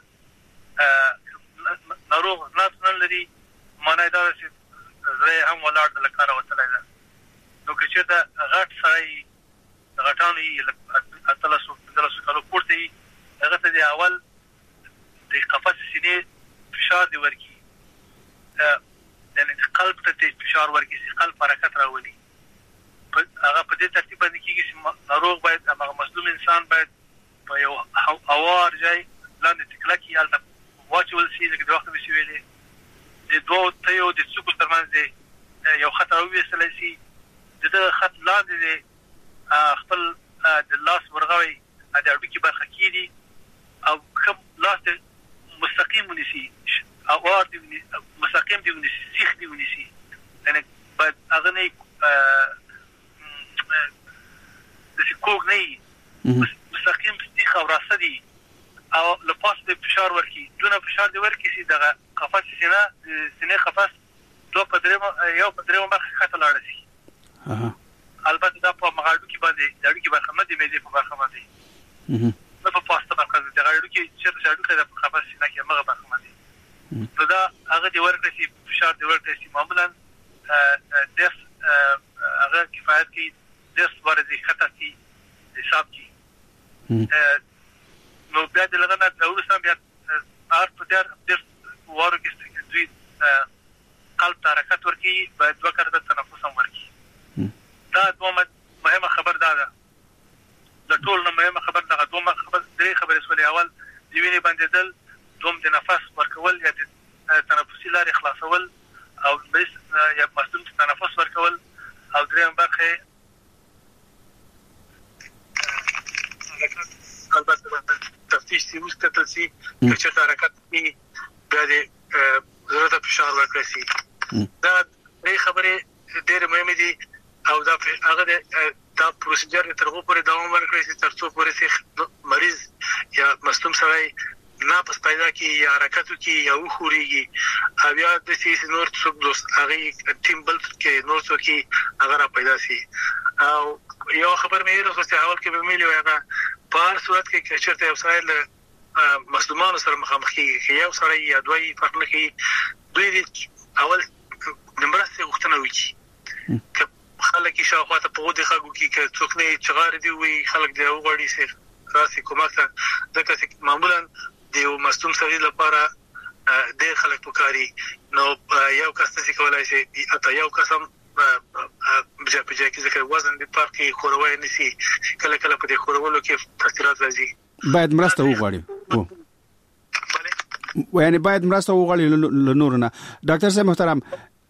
ناروغ نفس نه لري معنی دا چې زه هم ولاړ د لکاره وتلای ده نو که چې دا غټ سړی غټانو یې اتلسو دلسو کالو پورته یې هغه ته د اول د قفص سینې فشار دی ورکی یعنی د قلب ته فشار ورکی چې قلب حرکت راولي هغه په دې ترتیب باندې کېږي چې ناروغ باید هغه مظلوم انسان باید په یو اوار ځای لاندې تکلکي هلته واچول شي لکه د وخت به شي ویلې د دوو تیو د څوکو ترمنځ یو خط راوویستلی شي د دغه خط لاندې خپل د لاس ورغوی د اډوکي برخه کېږي او کوم لاس د مستقیم ونیسي اوار دی مستقیم دی ونیسي سیخ دی ونیسي یعنی باید هغه نه داسې کوږ نه وي مستقیم سیخ او راسته دي او له پاسه د فشار ورکړي دونه فشار دی ورکړي چې دغه قفص سینه د سینې قفص دوه په درېیمه یو په درېیمه برخه ښکته لاړه شي البته دا په مغاړو کې باندې د اډوکي برخه نه د معدې په برخه باندې نه په پاسته برخه د اډوکي چېرته چې اډوکی ده په قفص سینه کې همغه برخه باندې نو دا هغه دی ورکړی چې فشار دی ورکړی چې معمولا درس هغه کفایت کوي درس باره د ښکته کې حساب کې نو بیا د لغه نه د وروسته بیا هر په دوه کړه تنفس هم ورکړي. دا دوه مهمه خبر دا ده. د ټول نه مهمه خبر دا دوه خبر درې خبرې سولې. اول د وینې بندېدل، دوم د نفس ورکول یا د تنفسي لارې خلاصول او بس یا مصدوم تنفس ورکول، او دریم برخه البته تفتیش سی اوس کتل سی چې حرکت کی بیا د ضرورت فشار ورکړي سي. دا دې خبره ډېر مهمه دي او دا هغه دا پروسیجر تر هغه پورې دوام ورکړي چې تر څو پورې چې مریض یا مصدوم سړی ناپس پیدا کی یا حرکتو کی یا وخوريږي او یا د سیس نور څوک دوست هغه ټیم بل کې نور څوک هغه را پیدا سي. او یو خبر مې راځي چې اول کې به ملي وایغه په هر صورت کې چې چرته یو سایل مصدومانو سره مخامخ کیږي چې یو سره یا دوی فرق نه کوي، دوی اول نمبرسته غوښتنه وکړي چې خلک شاوخوا ته په ودی خاګو کې چې څوک نه چغار دی وي خلک دی وغوړي سي راسي کومه ځکه چې معمولا د مصدوم سړي لپاره ډېر خلک پکاري نو یو کس څه کولای شي اته یو قسم بجا بجا کې ځکه وزن د پارکي خوروي نسی کله کله په دې خورولو کې تاثیرات راځي. باید مرسته وغواړي او یعنی باید مرسته وغواړي له نور نه. ډاکټر صاحب محترم،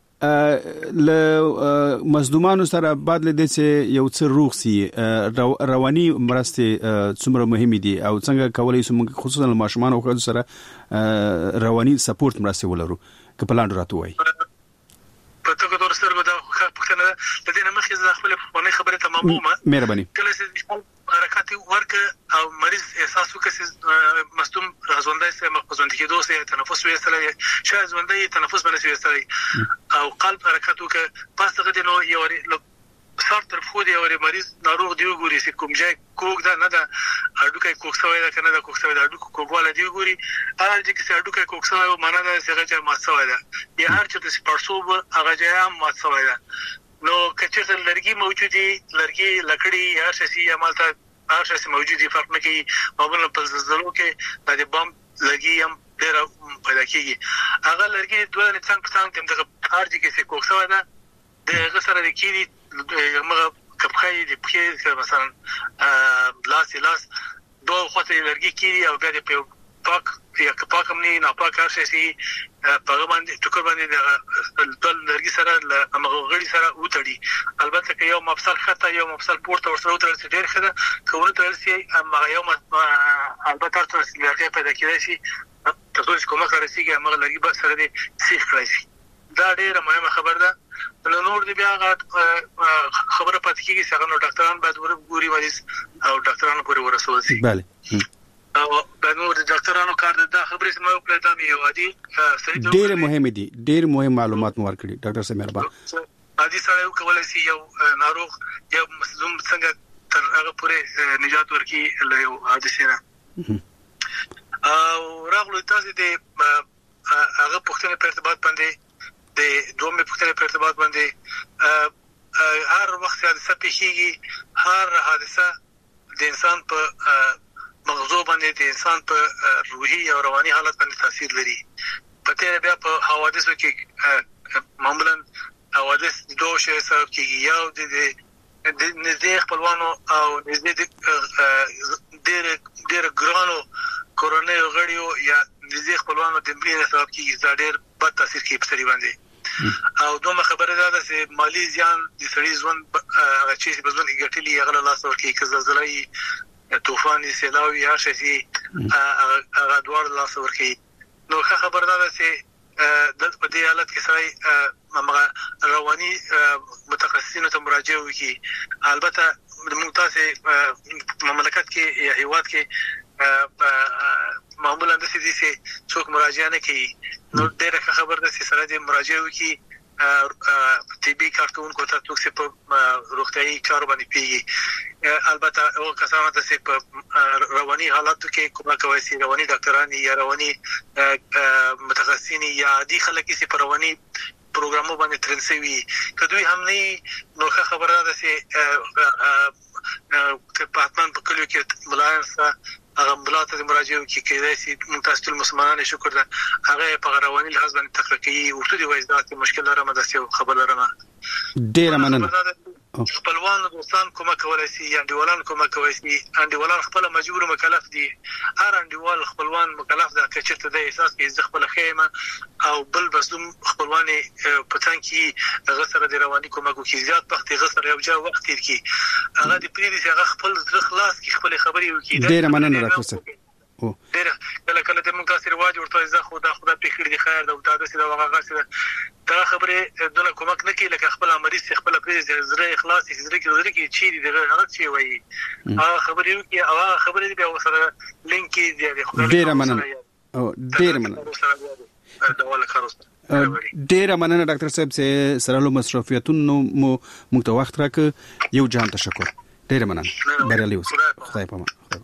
له مصدومانو سره بعد له دې چې یو څه روغ سي رواني مرسته څومره مهمه دي او څنګه کولای شو موږ خصوصا ماشومان او خلکو سره رواني سپورت مرسته ولرو که پلان راته وای. په توګه تور سره دا پښتنه د دې نه مخکې ځ خپل په خبره تمامه مهرباني کله چې حرکت ورکه او مریض احساس وکړي چې مصدوم ژوندۍ سره مخزوندۍ کې دوسه تنفس وېستلې شاید ژوندۍ تنفس باندې وېستلې او قلب حرکت وکړي پس دغه نو یو سر تر فو دی او مریض ناروغ دی وګوري چې کوم ځای کوګ دا نه دا اډوکه کوک سوی دا کنه دا کوک سوی دا اډوکه کوګواله دی وګوري هر چې چې اډوکه کوک سوی معنا دا چې هغه ما سوی دا یا هر چې د پرسوب هغه ځای ما سوی دا نو کچې لرګي موجودي لرګي لکړي هر شي عملته هر شي موجودي فرق نه کوي. معمولا په زلزلو کې د بم لرګي هم ډېر پیدا کیږي. هغه لرګي دوه نه څنګه څنګه تم د هر ځای کې کوک سوی دا د غسر د کیدی یمغه کپخای دی په مثلا لاس لاس دوه خواته لرګي کیدی او بیا د پاک یا پاک هم نه نه پاک هر شي په باندې ټکر باندې د ټول لرګي سره هغه غړي سره وټړي. البته که یو مفصل خطه یو مفصل پورته ورسره وترل ډیر خده کوونه ترل سي هغه یو البته تر څو لرګي پیدا کیږي شي تاسو کومه کارسيږي هغه لرګي به سره دي سیخ کړئ شي. دا ډیره مهمه خبر ده. نو نور دی بیا خبره پاتې کیږي چې هغه نو ډاکټران باید ورغوري مریض او ډاکټرانو پورې ورسول شي. بله او د نور د ډاکټرانو کار ده خبرې سم او پلیټا می یو عادي سړي ډېر مهم دي ډېر مهم معلومات مو ورکړي ډاکټر صاحب مهربان. عادي سړی کولای شي یو ناروغ یو مصدوم څنګه تر هغه پورې نجات ورکړي له یو حادثه نه. او راغلو تاسو د هغه پښتنه په ارتباط باندې د دومره پښتنه په ارتباط باندې هر وخت حادثه پیښیږي هر حادثه د انسان په مغزو باندې د انسان په روحي او رواني حالت باندې تاثیر لري. پته بیا په حوادثو کې معمولا حوادث دوه شی سبب کیږي یو د نزدې خپلوانو او نزدې ډېر ډېر ګرانو کورونی غړیو یا نزدې خپلوانو د مړینې سبب کیږي دا ډېر بد تاثیر کوي په سړي باندې. او دومره خبره ده چې مالی زیان د سړي ژوند هغه چې په ژوند کې ګټلي هغه لاس ورکړي که زلزلې طوفان سیلاوي هر شي هغه دوار لاس ورکړي. نو ښه خبره ده چې د په دې حالت کې سړی رواني متخصصینو ته مراجعه وکړي. البته موږ تاسو مملکت کې یا هیواد کې معمولا د سې دي چې څوک مراجعه نه کوي. نو ډېر خبر ده چې سره دې مراجعه وکړي طبي کارکونکو ته څوک چې په روغتيایي کار باندې پیږي. البته او کسانو ته چې په رواني حالاتو کې کومه کوي چې رواني ډاکټران یا رواني متخصصین یا عادي خلک چې په رواني پروګرامو باندې ترنسوي کدوې هم نه. نو خبره ده چې په پاتمان په کلیو کې ملایانسه هغه بلاته مراجعه کې کېدای شي متاسف المسلمانان شکر ده هغه په رواني لحاظ باندې تخلیقي او ټول وایزات مشکل لرم د څه خبر لرم ډیر مننه خپلوان دوستان کومه کولای شي یا انډیوالان کومه کوي شي انډیوالان خپل مجبور مکلف دي هر انډیوال خپلوان مکلف ده چې چرته د احساس کې ځ خپل خیمه او بل بسوم خپلوان پتان کې غسر د رواني کومه کوي زیات وخت غسر یو ځای وخت کې هغه د پریدي هغه خپل خلاص کې خپل خبري وکړي ډیر مننه راکوسه او ډیر کله کله د مونږ تاسو رواج ورته ځه خدا خدا په خیر دي خیر دا دا د سیده وغه غسه دا خبره دونه کومک نه کوي لکه خپل مریض خپل پرې زره اخلاص زره کې زره کې چی دي هغه چی وایي هغه خبره یو کې هغه خبره دی به سره لینک دی ډیر مننه او ډیر مننه ډیر مننه ډاکټر صاحب سه سره له مصرفیتونو مو موږ ته وخت راک یو جان تشکر ډیر مننه بریالي اوسه خدای پامه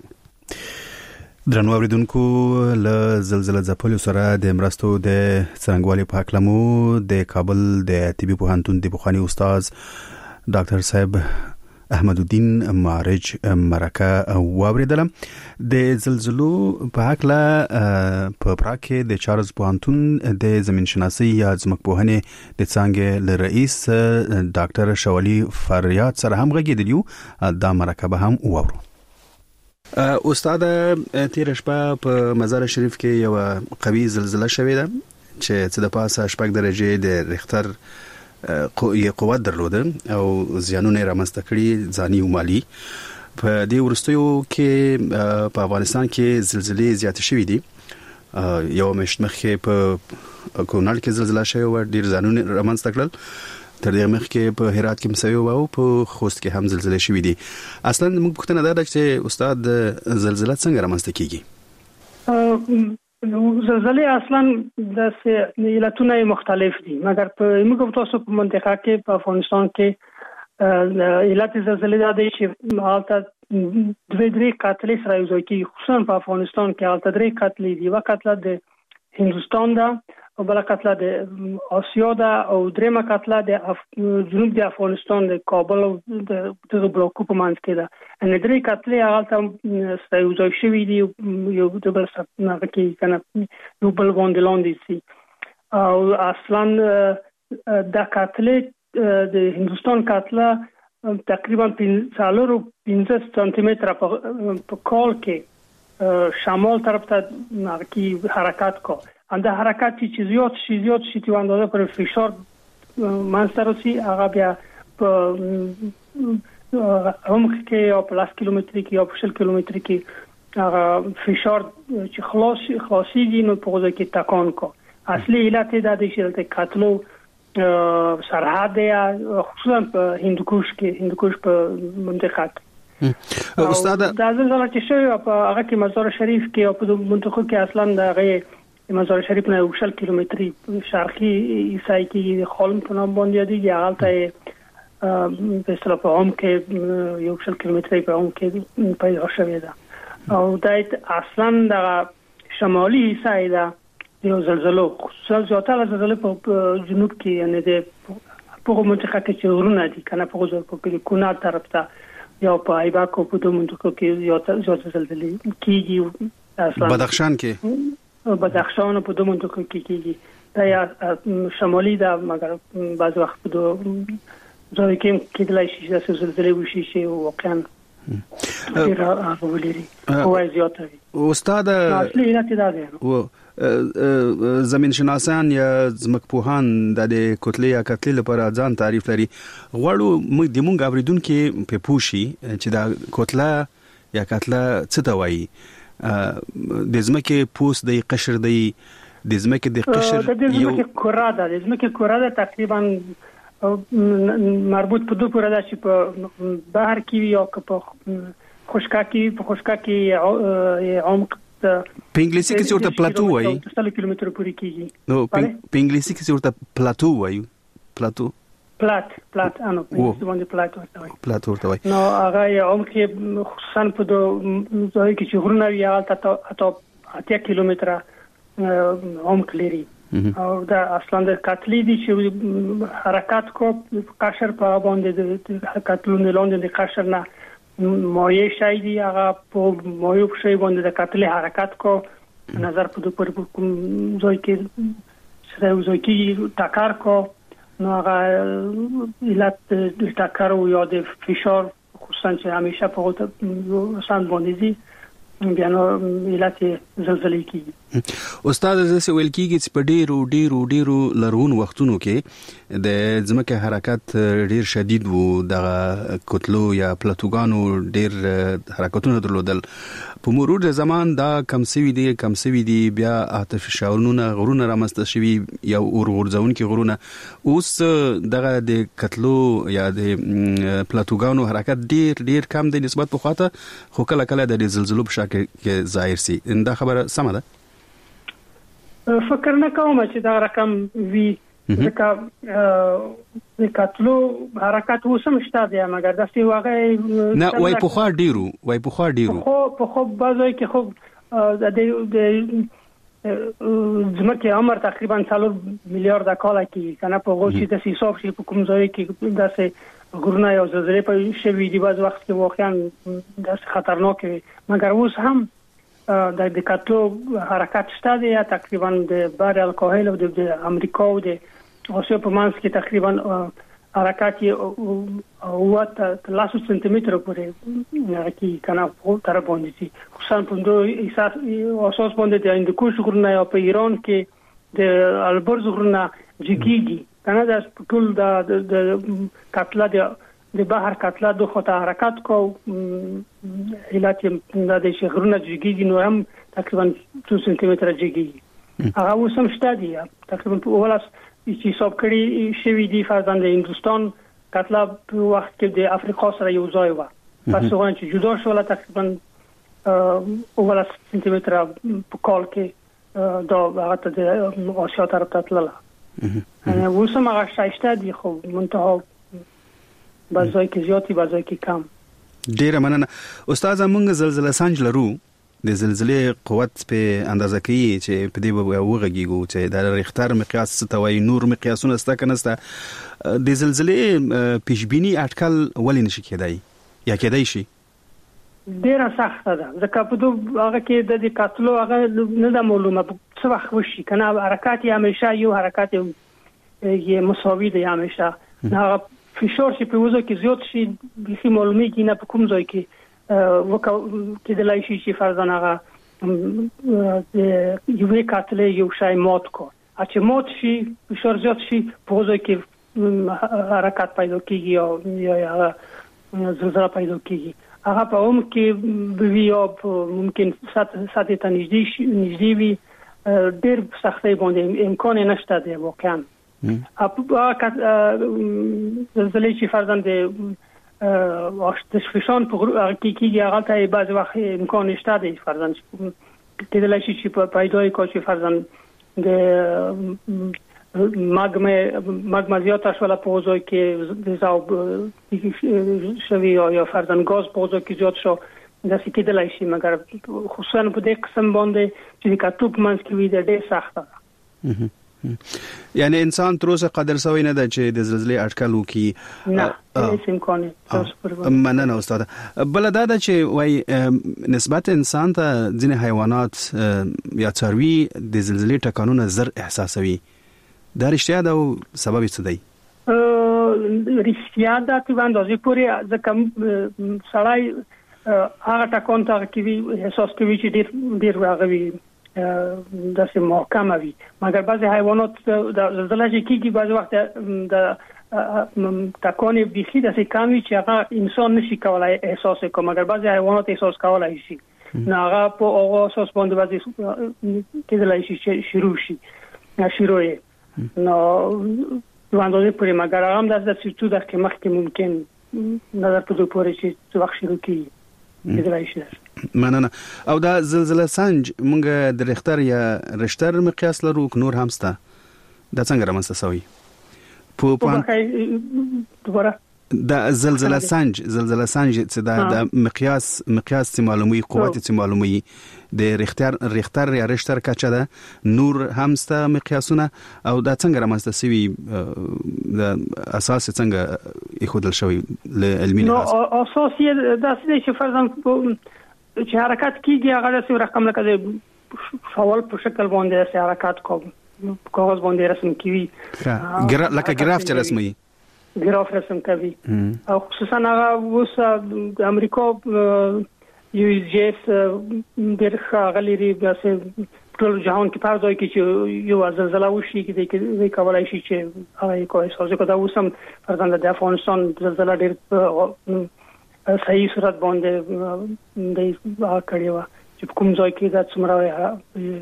درنو اوریدونکو له زلزلې ځپلو سره د مرستو د څنګهوالي په حق لمو د کابل د طبي پوهنتون د بخوانی استاد ډاکټر صاحب احمد الدین معرج مرکه واوریدله د زلزلو په حق له په پراکه د چارلز پوهنتون د زمين شناسي یا ځمکپوهنې د څنګه له رئیس ډاکټر شوالي فریاد سره هم غږیدلیو دا مرکه به هم واورو استاد تیر شپه په مزار شریف کې یو قوي زلزلہ شوې ده چې څه د پاسه شپږ درجه د ریختر قوت درلوده او زیانونه رامنځته کړي ځاني او مالی په دې ورستیو کې په افغانستان کې زلزلې زیات شوې دي یو مشت مخې په کونړ کې زلزلہ شوې و ډیر ځانونه رامنځته کړل تر دې مخکې په هرات کې مسوي او په خوست کې هم زلزلې شوې دي اصلا موږ پوښتنه ده چې استاد زلزلہ څنګه رامنځته کیږي زلزلې اصلا د علتونه مختلف دي مګر په موږ تاسو په منطقه کې په افغانستان کې علت زلزلې دا دي چې حالت دوه درې قتلې سره یو ځای کې خصوصا په افغانستان کې حالت درې قتلې دي وکړه د هندوستان دا او بل قتل د آسیا دا او درېمه قتل د اف... جنوب د افغانستان د کابل او د دغه بلوک په منځ کې ده ان درې قتل هغه ته ستایو شوی دی یو د بل څه نه کې کنه یو بل باندې لاندې سي او اصلا د قتل د هندوستان قتل تقریبا پنځه سانتي متره په کال کې شمال طرف ته نارکی حرکت کو انده حرکت چې زیات شي زیات شي چې اندازه پر فشار منځرسي هغه بیا په عمق کې او په لاس کیلومتر کې او په شل کیلومتر کې هغه فشار چې خلاص خلاصيږي نو په ځای کې تکان کو اصلي علت دا دی چې د قتلو سرحد یا خصوصا په هندوکش کې هندوکش په منطقه کې استاد دا زلزلہ چې شوی په هغه کې مزار شریف کې او په منطقه کې اصلا د هغه مزار شریف نه وشل کیلومتري شرقي عیسای کې خالم په نام باندې دی هغه ته په اصطلاح په عمق کې یو شل کیلومتري په عمق کې پیدا شوی ده او دایت اصلا د شمالي عیسای ده یو زلزلہ خصوصا زیاتره زلزلې په جنوب کې یعنی د په منطقه کې چې ورونه دي کنه په ځل په کونړ طرف ته یا په ایباکو په دوه منطقو کې زیات زیات زلزلې کیږي اصلا بدخشان کې بدخشان په دوه منطقو کې کیږي دا یا شمالي دا مګر بعض وخت په دوه ځای کې کېدلای شي چې زلزلې وشي چې واقعا ډیر هغه ولري او زیاته وي استاد اصلي علت دا دی و زمين شناسان یا ځمکپوهان د کتلې یا کتلې لپاره ځان تعریف لري غواړو موږ د مونږ اوریدونکو په پوښي چې دا کتله یا کتله څه ته وایي د ځمکې پوس د قشر دی د ځمکې د قشر د ځمکې کره ده د ځمکې کره ده تقریبا مربوط په دوه پورې ده چې په بحر کې یا په خشکا کې په خشکا کې عمق په انګلیسي کې ورته پلاتو وایي سل کیلومتر پورې کېږي نو په انګلیسي کې ورته پلاتو وایي پلاتو پلات پلات انو په باندې پلات ورته وایي پلات ورته وایي نو هغه عمق خصوصا په دوه ځای کې چې غرونه وي هغه اته اته کیلومتر عمق لري او دا اصلا د قتلې دي چې حرکت کو قشر په باندې د قتلونو لاندې د قشر نه مایع شای دی هغه په مایع شای باندې د قتل حرکت کو نظر په پر کوم ځای کې سره ځای کې ټکر کو نو هغه علت د ټکر او یا د فشار خصوصا چې همیشه په وخت سان باندې دي بیا نو علت زلزلې کیږي استاد زه ویل کیږي چې په ډیرو ډیرو ډیرو لرغون وختونو کې د ځمکې حرکت ډیر شدید وو د کتلو یا پلاتوګانو ډیر حرکتونه درلودل په مرور د زمان دا کم سوي دي کم سوي دي بیا عاطف شاورونه غرونه رامسته شوي یا اورغورځون کې غرونه اوس دغه د کتلو یا د پلاتوګانو حرکت ډیر ډیر کم دی نسبت په خاطر خو کله کله د زلزلو په کې ظاهر سي دا خبره سمه ده فکر نه کوم چې دا رقم وی ځکه د کتلو حرکت وسم شته دی مګر د سی واغې نه وای په خوا ډیرو وای په خوا ډیرو خو په خو بازوي کې خو د ځمکې عمر تقریبا څلور میلیارډ کاله کې کنه په غوښتي د حساب شي په کوم ځای کې داسې غرونه یا زلزلې په شوي دی باز وخت کې واقعا د خطرناک وي مګر اوس هم د د کتلو حرکت شته دی تقریبا د بار الکاهل او د امریکا او د اوسه په مانس کې تقریبا حرکت او وات لاسو سنتي متر پورې راکی کنه په تر باندې سي خصوصا په دوه اساس اساس باندې د هندوکش غرونه یا په ایران کې د البرز غرونه جګیږي کنه د ټول د د کتله د بحر کتله د خطا حرکت کو علت د شهرونه جګیږي نو هم تقریبا دوه سنتي متر جګیږي هغه وسم شته دی تقریبا په ولاس چې حساب کړی شوی دی فرضاً د هندستان کتله په وخت کې د افریقا سره یو ځای و پس وګورئ چې جدا شو تقریبا ولاس سنتي متر په کال کې دا هغه د آسیا طرف ته تلله انا وسم هغه شایسته دی خو منتها بازوي کې زیاتی بازوي کې کم ډیره مننه استاد موږ زلزلہ سنج لرو د زلزلې قوت په اندازه کوي چې په دې وغږیږو چې د ریختر مقیاس ستوي نور مقیاسونه ستا کنسته د زلزلې پیشبینی اټکل ولې نشي کېدای یا کېدای شي ډیره سخته ده ځکه په دوه هغه کې د کتلو هغه نه د معلومه څه وخت وشي کنه حرکت یې همیشه یو حرکت یې مساوي دی همیشه هغه فشار چې په وزو کې زیات شي به معلومه کې نه په کوم ځای کې وکړ کې د لای شي چې فرضاً هغه یو کتلې یو شای مات کو چې مات شي فشار زیات شي په وزو کې حرکت پیدا کیږي یا یا زلزلہ پیدا کیږي هغه په اوم کې به یا ممکن ساعت ته نږدې شي نږدې وي ډېر سختي باندې امکان نشته دی واقعا اپ زلزلې چې فرضاً د واښتشفشان په کې کې هغه ته بعض وخت امکان نشته دی فرضاً کې د لاشي چې پیدای کو چې فرضاً د ماګمه ماګما زیاته شول په وځو کې د زاو شوی یا فرضاً غاز په وځو کې زیات شو د سکه د لایشي مګر خصوصا په دې قسم باندې چې کاتوب منځ کې وي د ډېر سخته یعنی انسان تر اوسه قادر شوی نه ده چې د زلزلې اټکل وکړي نه هیڅ امکان نه مننه استاد بل دا ده چې وای نسبت انسان ته ځینې حیوانات یا څاروي د زلزلې ټکانونه زر احساسوي دا رښتیا ده او سبب څه دی رښتیا ده چې باندې پورې ځکه سړی هغه ټکان ته کوي احساس کوي چې ډیر ډیر راغوي داسې محکم وي مګر بعضی حیوانات د زلزلې کېږي بعضی وخت د ټکان بيخي داسې کم وي چې هغه انسان نشي کولای احساس کوي مګر بعضی حیوانات احساس کولای شي نه هغه په هغه اساس باندې بعضی کېدلای شي شروع شي شروع نو باندې پرې مګر هغه د داسې څه د مخکې ممکن نظر په دوه پورې چې وخت شروع کیږي مننه او دا زلزلہ سنج مونږ د ریختر یا رشتر مقیاس لرو نور هم ستا دا څنګه رامنځته شوی په پوان دا زلزلہ سنج زلزلہ سنج چې دا د مقیاس مقیاس څه معلومي قوت څه معلومي د ریختر ریختر یا رشتر کچه ده نور هم ستا مقیاسونه او دا څنګه رامنځته شوی د اساس څنګه خودل شوی له علمي لحاظ نو اساس یې داسې چې فرضاً چې حرکت کیږي هغه څه رقم لکه د سوال په شکل باندې سره حرکت کوم کاغذ باندې رسم کوي ګرا لکه گراف چې رسمي گراف رسم کوي او خصوصا هغه اوس د امریکا یو جی اس د غليري داسې ټول جهان کې په ځای کې چې یو زلزلہ وشي کې د کولای شي چې هغه کوي سوزه کو دا اوسم فرضاً د افغانستان زلزلہ ډېر صحیح صورت باندې د کړي و چې کوم ځای کې دا څومره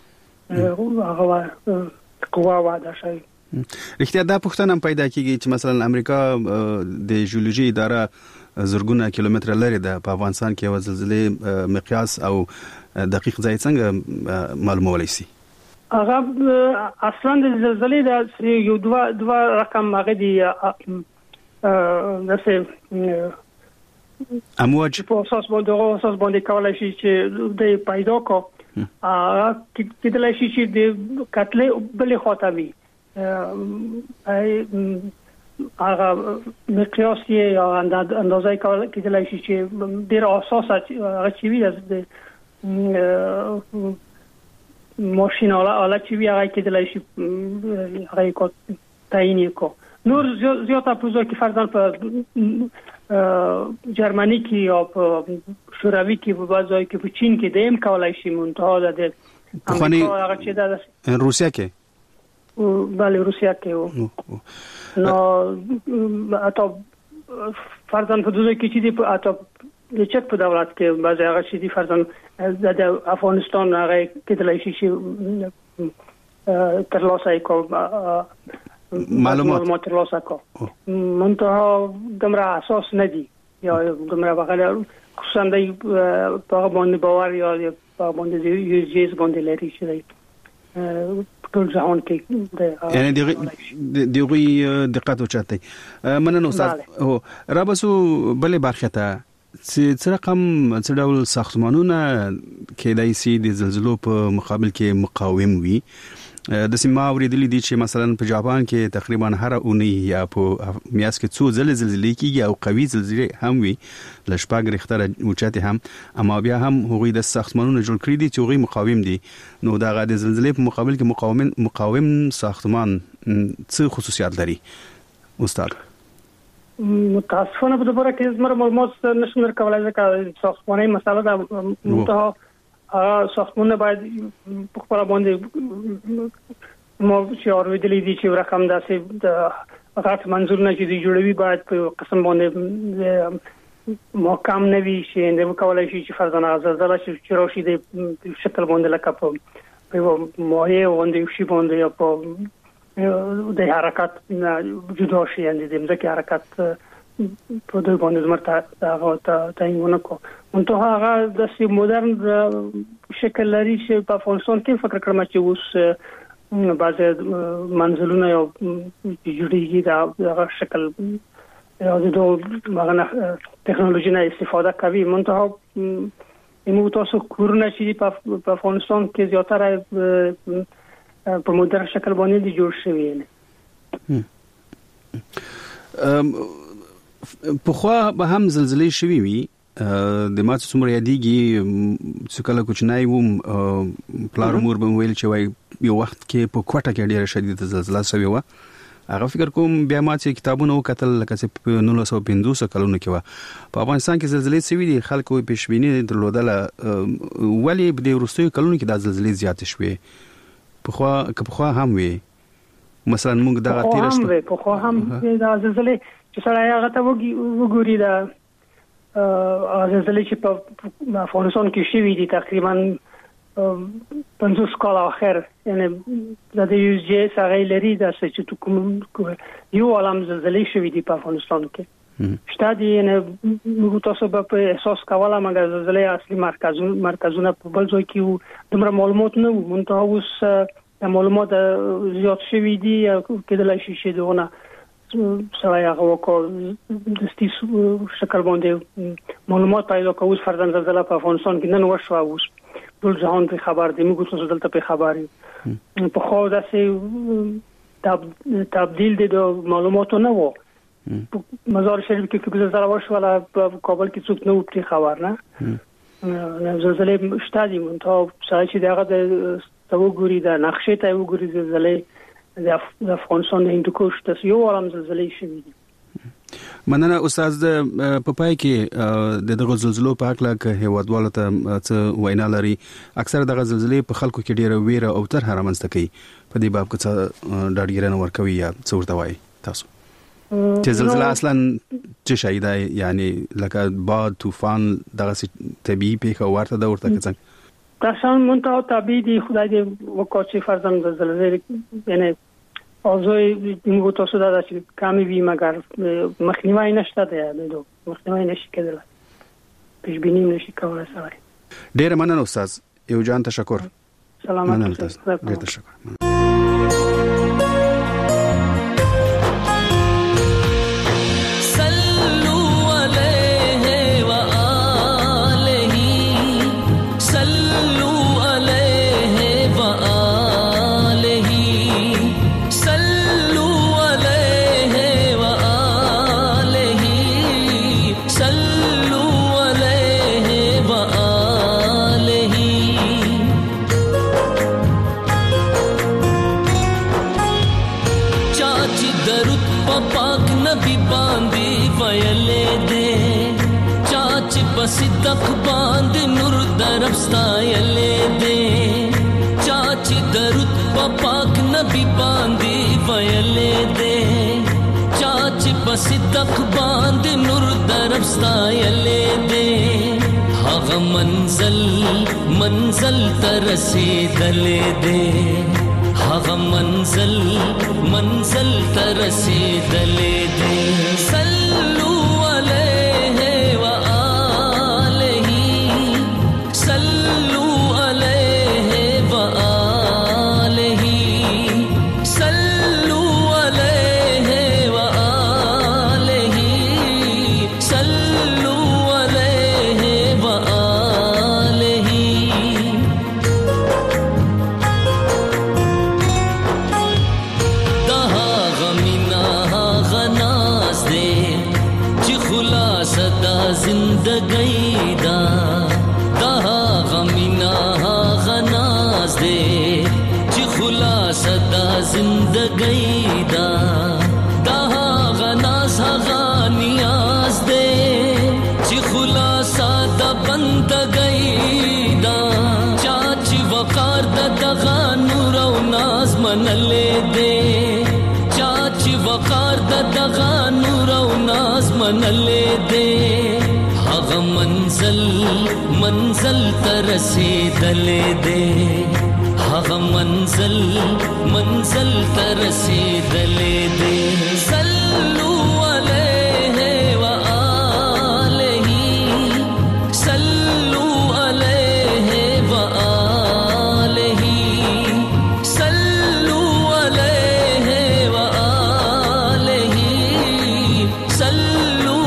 هغه قوا واده شي. رښتیا دا پوښتنه پیدا کیږي چې مثلا امریکا د جیولوژي اداره زرګونه کیلومتر لري د افغانستان کې یو زلزلې مقیاس او دقیق ځای څنګه معلومولای شي؟ هغه اصلا د زلزلې د یو دوا دوا رقم هغه دی داسې امواج په اساس باندې اساس باندې کولای شي چې د پیدا کو ا کېدلای شي چې د کتلې بلې خاطوي ای هغه مقیاس یا اندازه کېدلای شي چې ډېر اساس هغه چې وي د ماشین آله چې وی هغه کېدلای شي هغه کو تعیین کو نور زیاته پوزو کې فرضاً په جرمني کې او په شوروي کې په بازار کې په چین کې دیم کولای شي منتها د امریکا هغه چې د روسیا کې بله روسیا کې نو اته فرضاً په دوی کې چې د اته د چک په دولت کې بعضی هغه چې د فرضاً د افغانستان هغه کېدلای شي چې تر لاسه کو معلومات تر لاسه کو منتها دمره اساس نه دي یا دمره بغل خصوصا د په باندې باور یا په باندې یو جیز باندې لري چې ټول ځان کې یعنی دغه دغه دقت وچاته مننه استاد هو رابسو بلې برخه ته څه رقم څه ډول ساختمانونه کېدای شي د زلزلو په مقابل کې مقاوم وي د سیمه اوریدلې دي چې مثلا په جاپان کې تقریبا هر اونۍ یا په میاس کې څو ځله زلزلې کېږي او قوي زلزلې هم وي لشپاګ رختره اوچته هم اما بیا هم هغوی د ساختمانونو جوړ کړی دي چې هغوی مقاوم دي نو دا غا د زلزلې په مقابل کې مقاوم مقاوم ساختمان څه خصوصیات لري استاد؟ متاسفانه په دغه کې زموږ معلومات نشم ورکولای ځکه ساختماني مسله ده منتها هغه ساختمانونه باید په خپل باندې مو چې اوریدلې دي چې رقم داسې د غټ منظورونه چې دی جوړوي باید په قسم باندې محکم نه وي چې نه کولای شي چې فرضاً زلزلہ چې راشي د شکل باندې لکه په موهه باندې شي باندې یا په د حرکت جدا شي یعنی د ځکه حرکت په دوی باندې زمرته هغه ته تعیین کو منتها هغه د سی مدرن شکل لري چې په افغانستان کې فکر کوم چې اوس بعض منزلونه یو جوړیږي دا هغه شکل یا د هغه ټکنالوژي نه استفاده کوي منتها موږ تاسو کورونه چې په افغانستان کې زیاتره په مدرن شکل باندې جوړ شوی نه په خو به هم زلزلې شوي وي د ماته څومره یادېږي چې کله کوچنی وم پلار مور به ویل چې وای یو وخت کې په کوټه کې ډېره شدیده زلزلہ شوې وه هغه فکر کوم بیا ما چې کتابونه وکتل لکه چې په نولس سوه پنځوس کلونو کې وه په افغانستان کې زلزلې شوي دي خلکو پیشبیني درلودله ولې د وروستیو کلونو کې دا زلزلې زیاتې شوې په خو که په خو هم وي مثلا موږ دغه تیر شپه په خو هم دا زلزلې چې سره هغه ته وګوري دا زلزلې چې په افغانستان کې شوي دي تقریبا پنځوس کال اخر یعنی د یو جی اس هغه لري دا چې کوم یو عالم زلزلې شوي دي په افغانستان کې شته دي نه موږ تاسو په احساس کوله مګر زلزلې اصلي مرکزونه مرکزونه په بل ځای کې دومره معلومات نه وو منتها اوس د معلومات زیات شوي دي کېدلای شي چې دغه سره هغه وکړ د ستیس شکل باندې معلومات پیدا کوو فرضاً زلزلہ په افغانستان کې نن وشو اوس ټول ځان په خبر دي موږ څه دلته په خبر یو په خو داسې تبدیل دي د معلوماتو نه وو مزار شریف کې کوم زلزلہ وشوله په کابل کې څوک نه وپری خبر نه زلزلې شته دي مونږ ته چې دغه د توګوري د نقشې ته وګوري زلزلې د افغانستان د هندوکش ته یو عالم زلزلې شوي دي. مننه استاد. په پای کې د دغه زلزلو په اړه که هیوادوالو ته څه وینا لري؟ اکثر دغه زلزلې په خلکو کې ډیره ویره او تر هرمنځته کوي. په دې باب کې څه ډاډګیرنه ورکوي یا څه ورته وایي تاسو چې زلزلہ اصلا څه شي دی؟ یعنی لکه باد طوفان دغه طبيعي پیښه ورته د ورته څنګه تاسو مونږ ته طبيعي دی خدای دې وکړي فرضاً زلزلې یعنی اوزوی موږ تاسو دا چې کمی وي مګر مخنیوي نشته دی نو مخنیوي نشي کېدل پیش بینی نشي کولای سره. ډیر مننه استاد. یو جان تشکر. سلامات. ډیر تشکر. صدق باند نور درب ستایلې دې چاچ درود په پاک نبی باندې ویلې دې چاچ په صدق باند نور درب ستایلې دې هغه منزل منزل تر رسیدلې دې هغه منزل منزل تر رسیدلې دې. صلو زندگی دا دا غمینا غناز دے چی خلاص دا زندگی دا دا غناز غانیاز دے چی خلاص دا بندگی دا چاچی وقار دا دغا نور و ناز منلے دے چاچی وقار دا دغا نور و ناز منلے دے هغه منزل منزل تر رسیدلې دې هغه منزل منزل تر رسیدلې دې. صلو علیه و آله صلو علیه و آله صلو علیه و آله صلو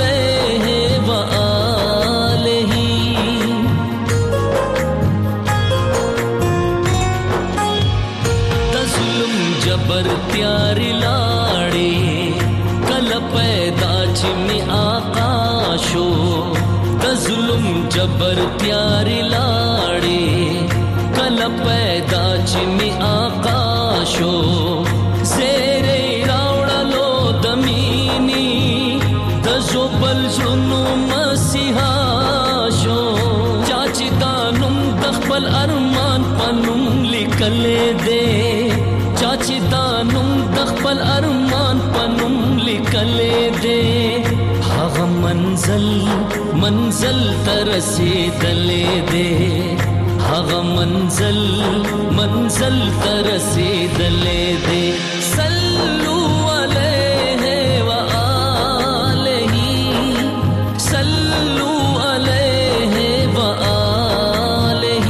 जबर त्यारी लाड़ी कल पैदा चिमी आकाशो द जुल्म जबर त्यारी लाड़ी कल पैदा चिमी आकाशो जेरे रावड़ा लो दमीनी द जोबल जुनू मसीहाशो चाची दानुम दखबल अरमान पनुम लिकले दे चाची दानुम दखबल अरमान पनुम लिकले दे هغه منزل منزل تر رسیدلې دې هغه منزل منزل تر رسیدلې دې. صلو علیه و آله صلو علیه و آله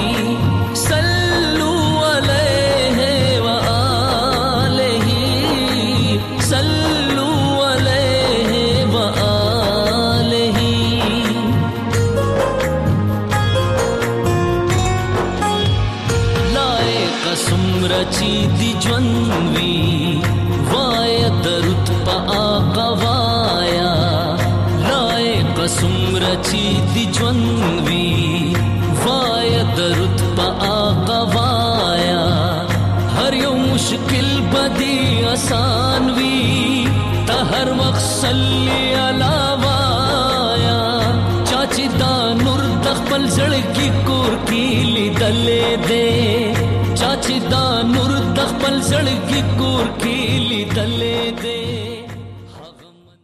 صلو علیه و آله صلو علیه و آله. لائق سمرچی دی جون غوایا لای قسم رچی دی جونوی وای درود په آقا وایا هر یو مشکل بدی آسان وی ته هر وخت صلی علی وایا چاچی دا نور د خپل زړګي کور کې لیدلې دې چاچی دا نور د خپل زړګي کور کې لیدلې دې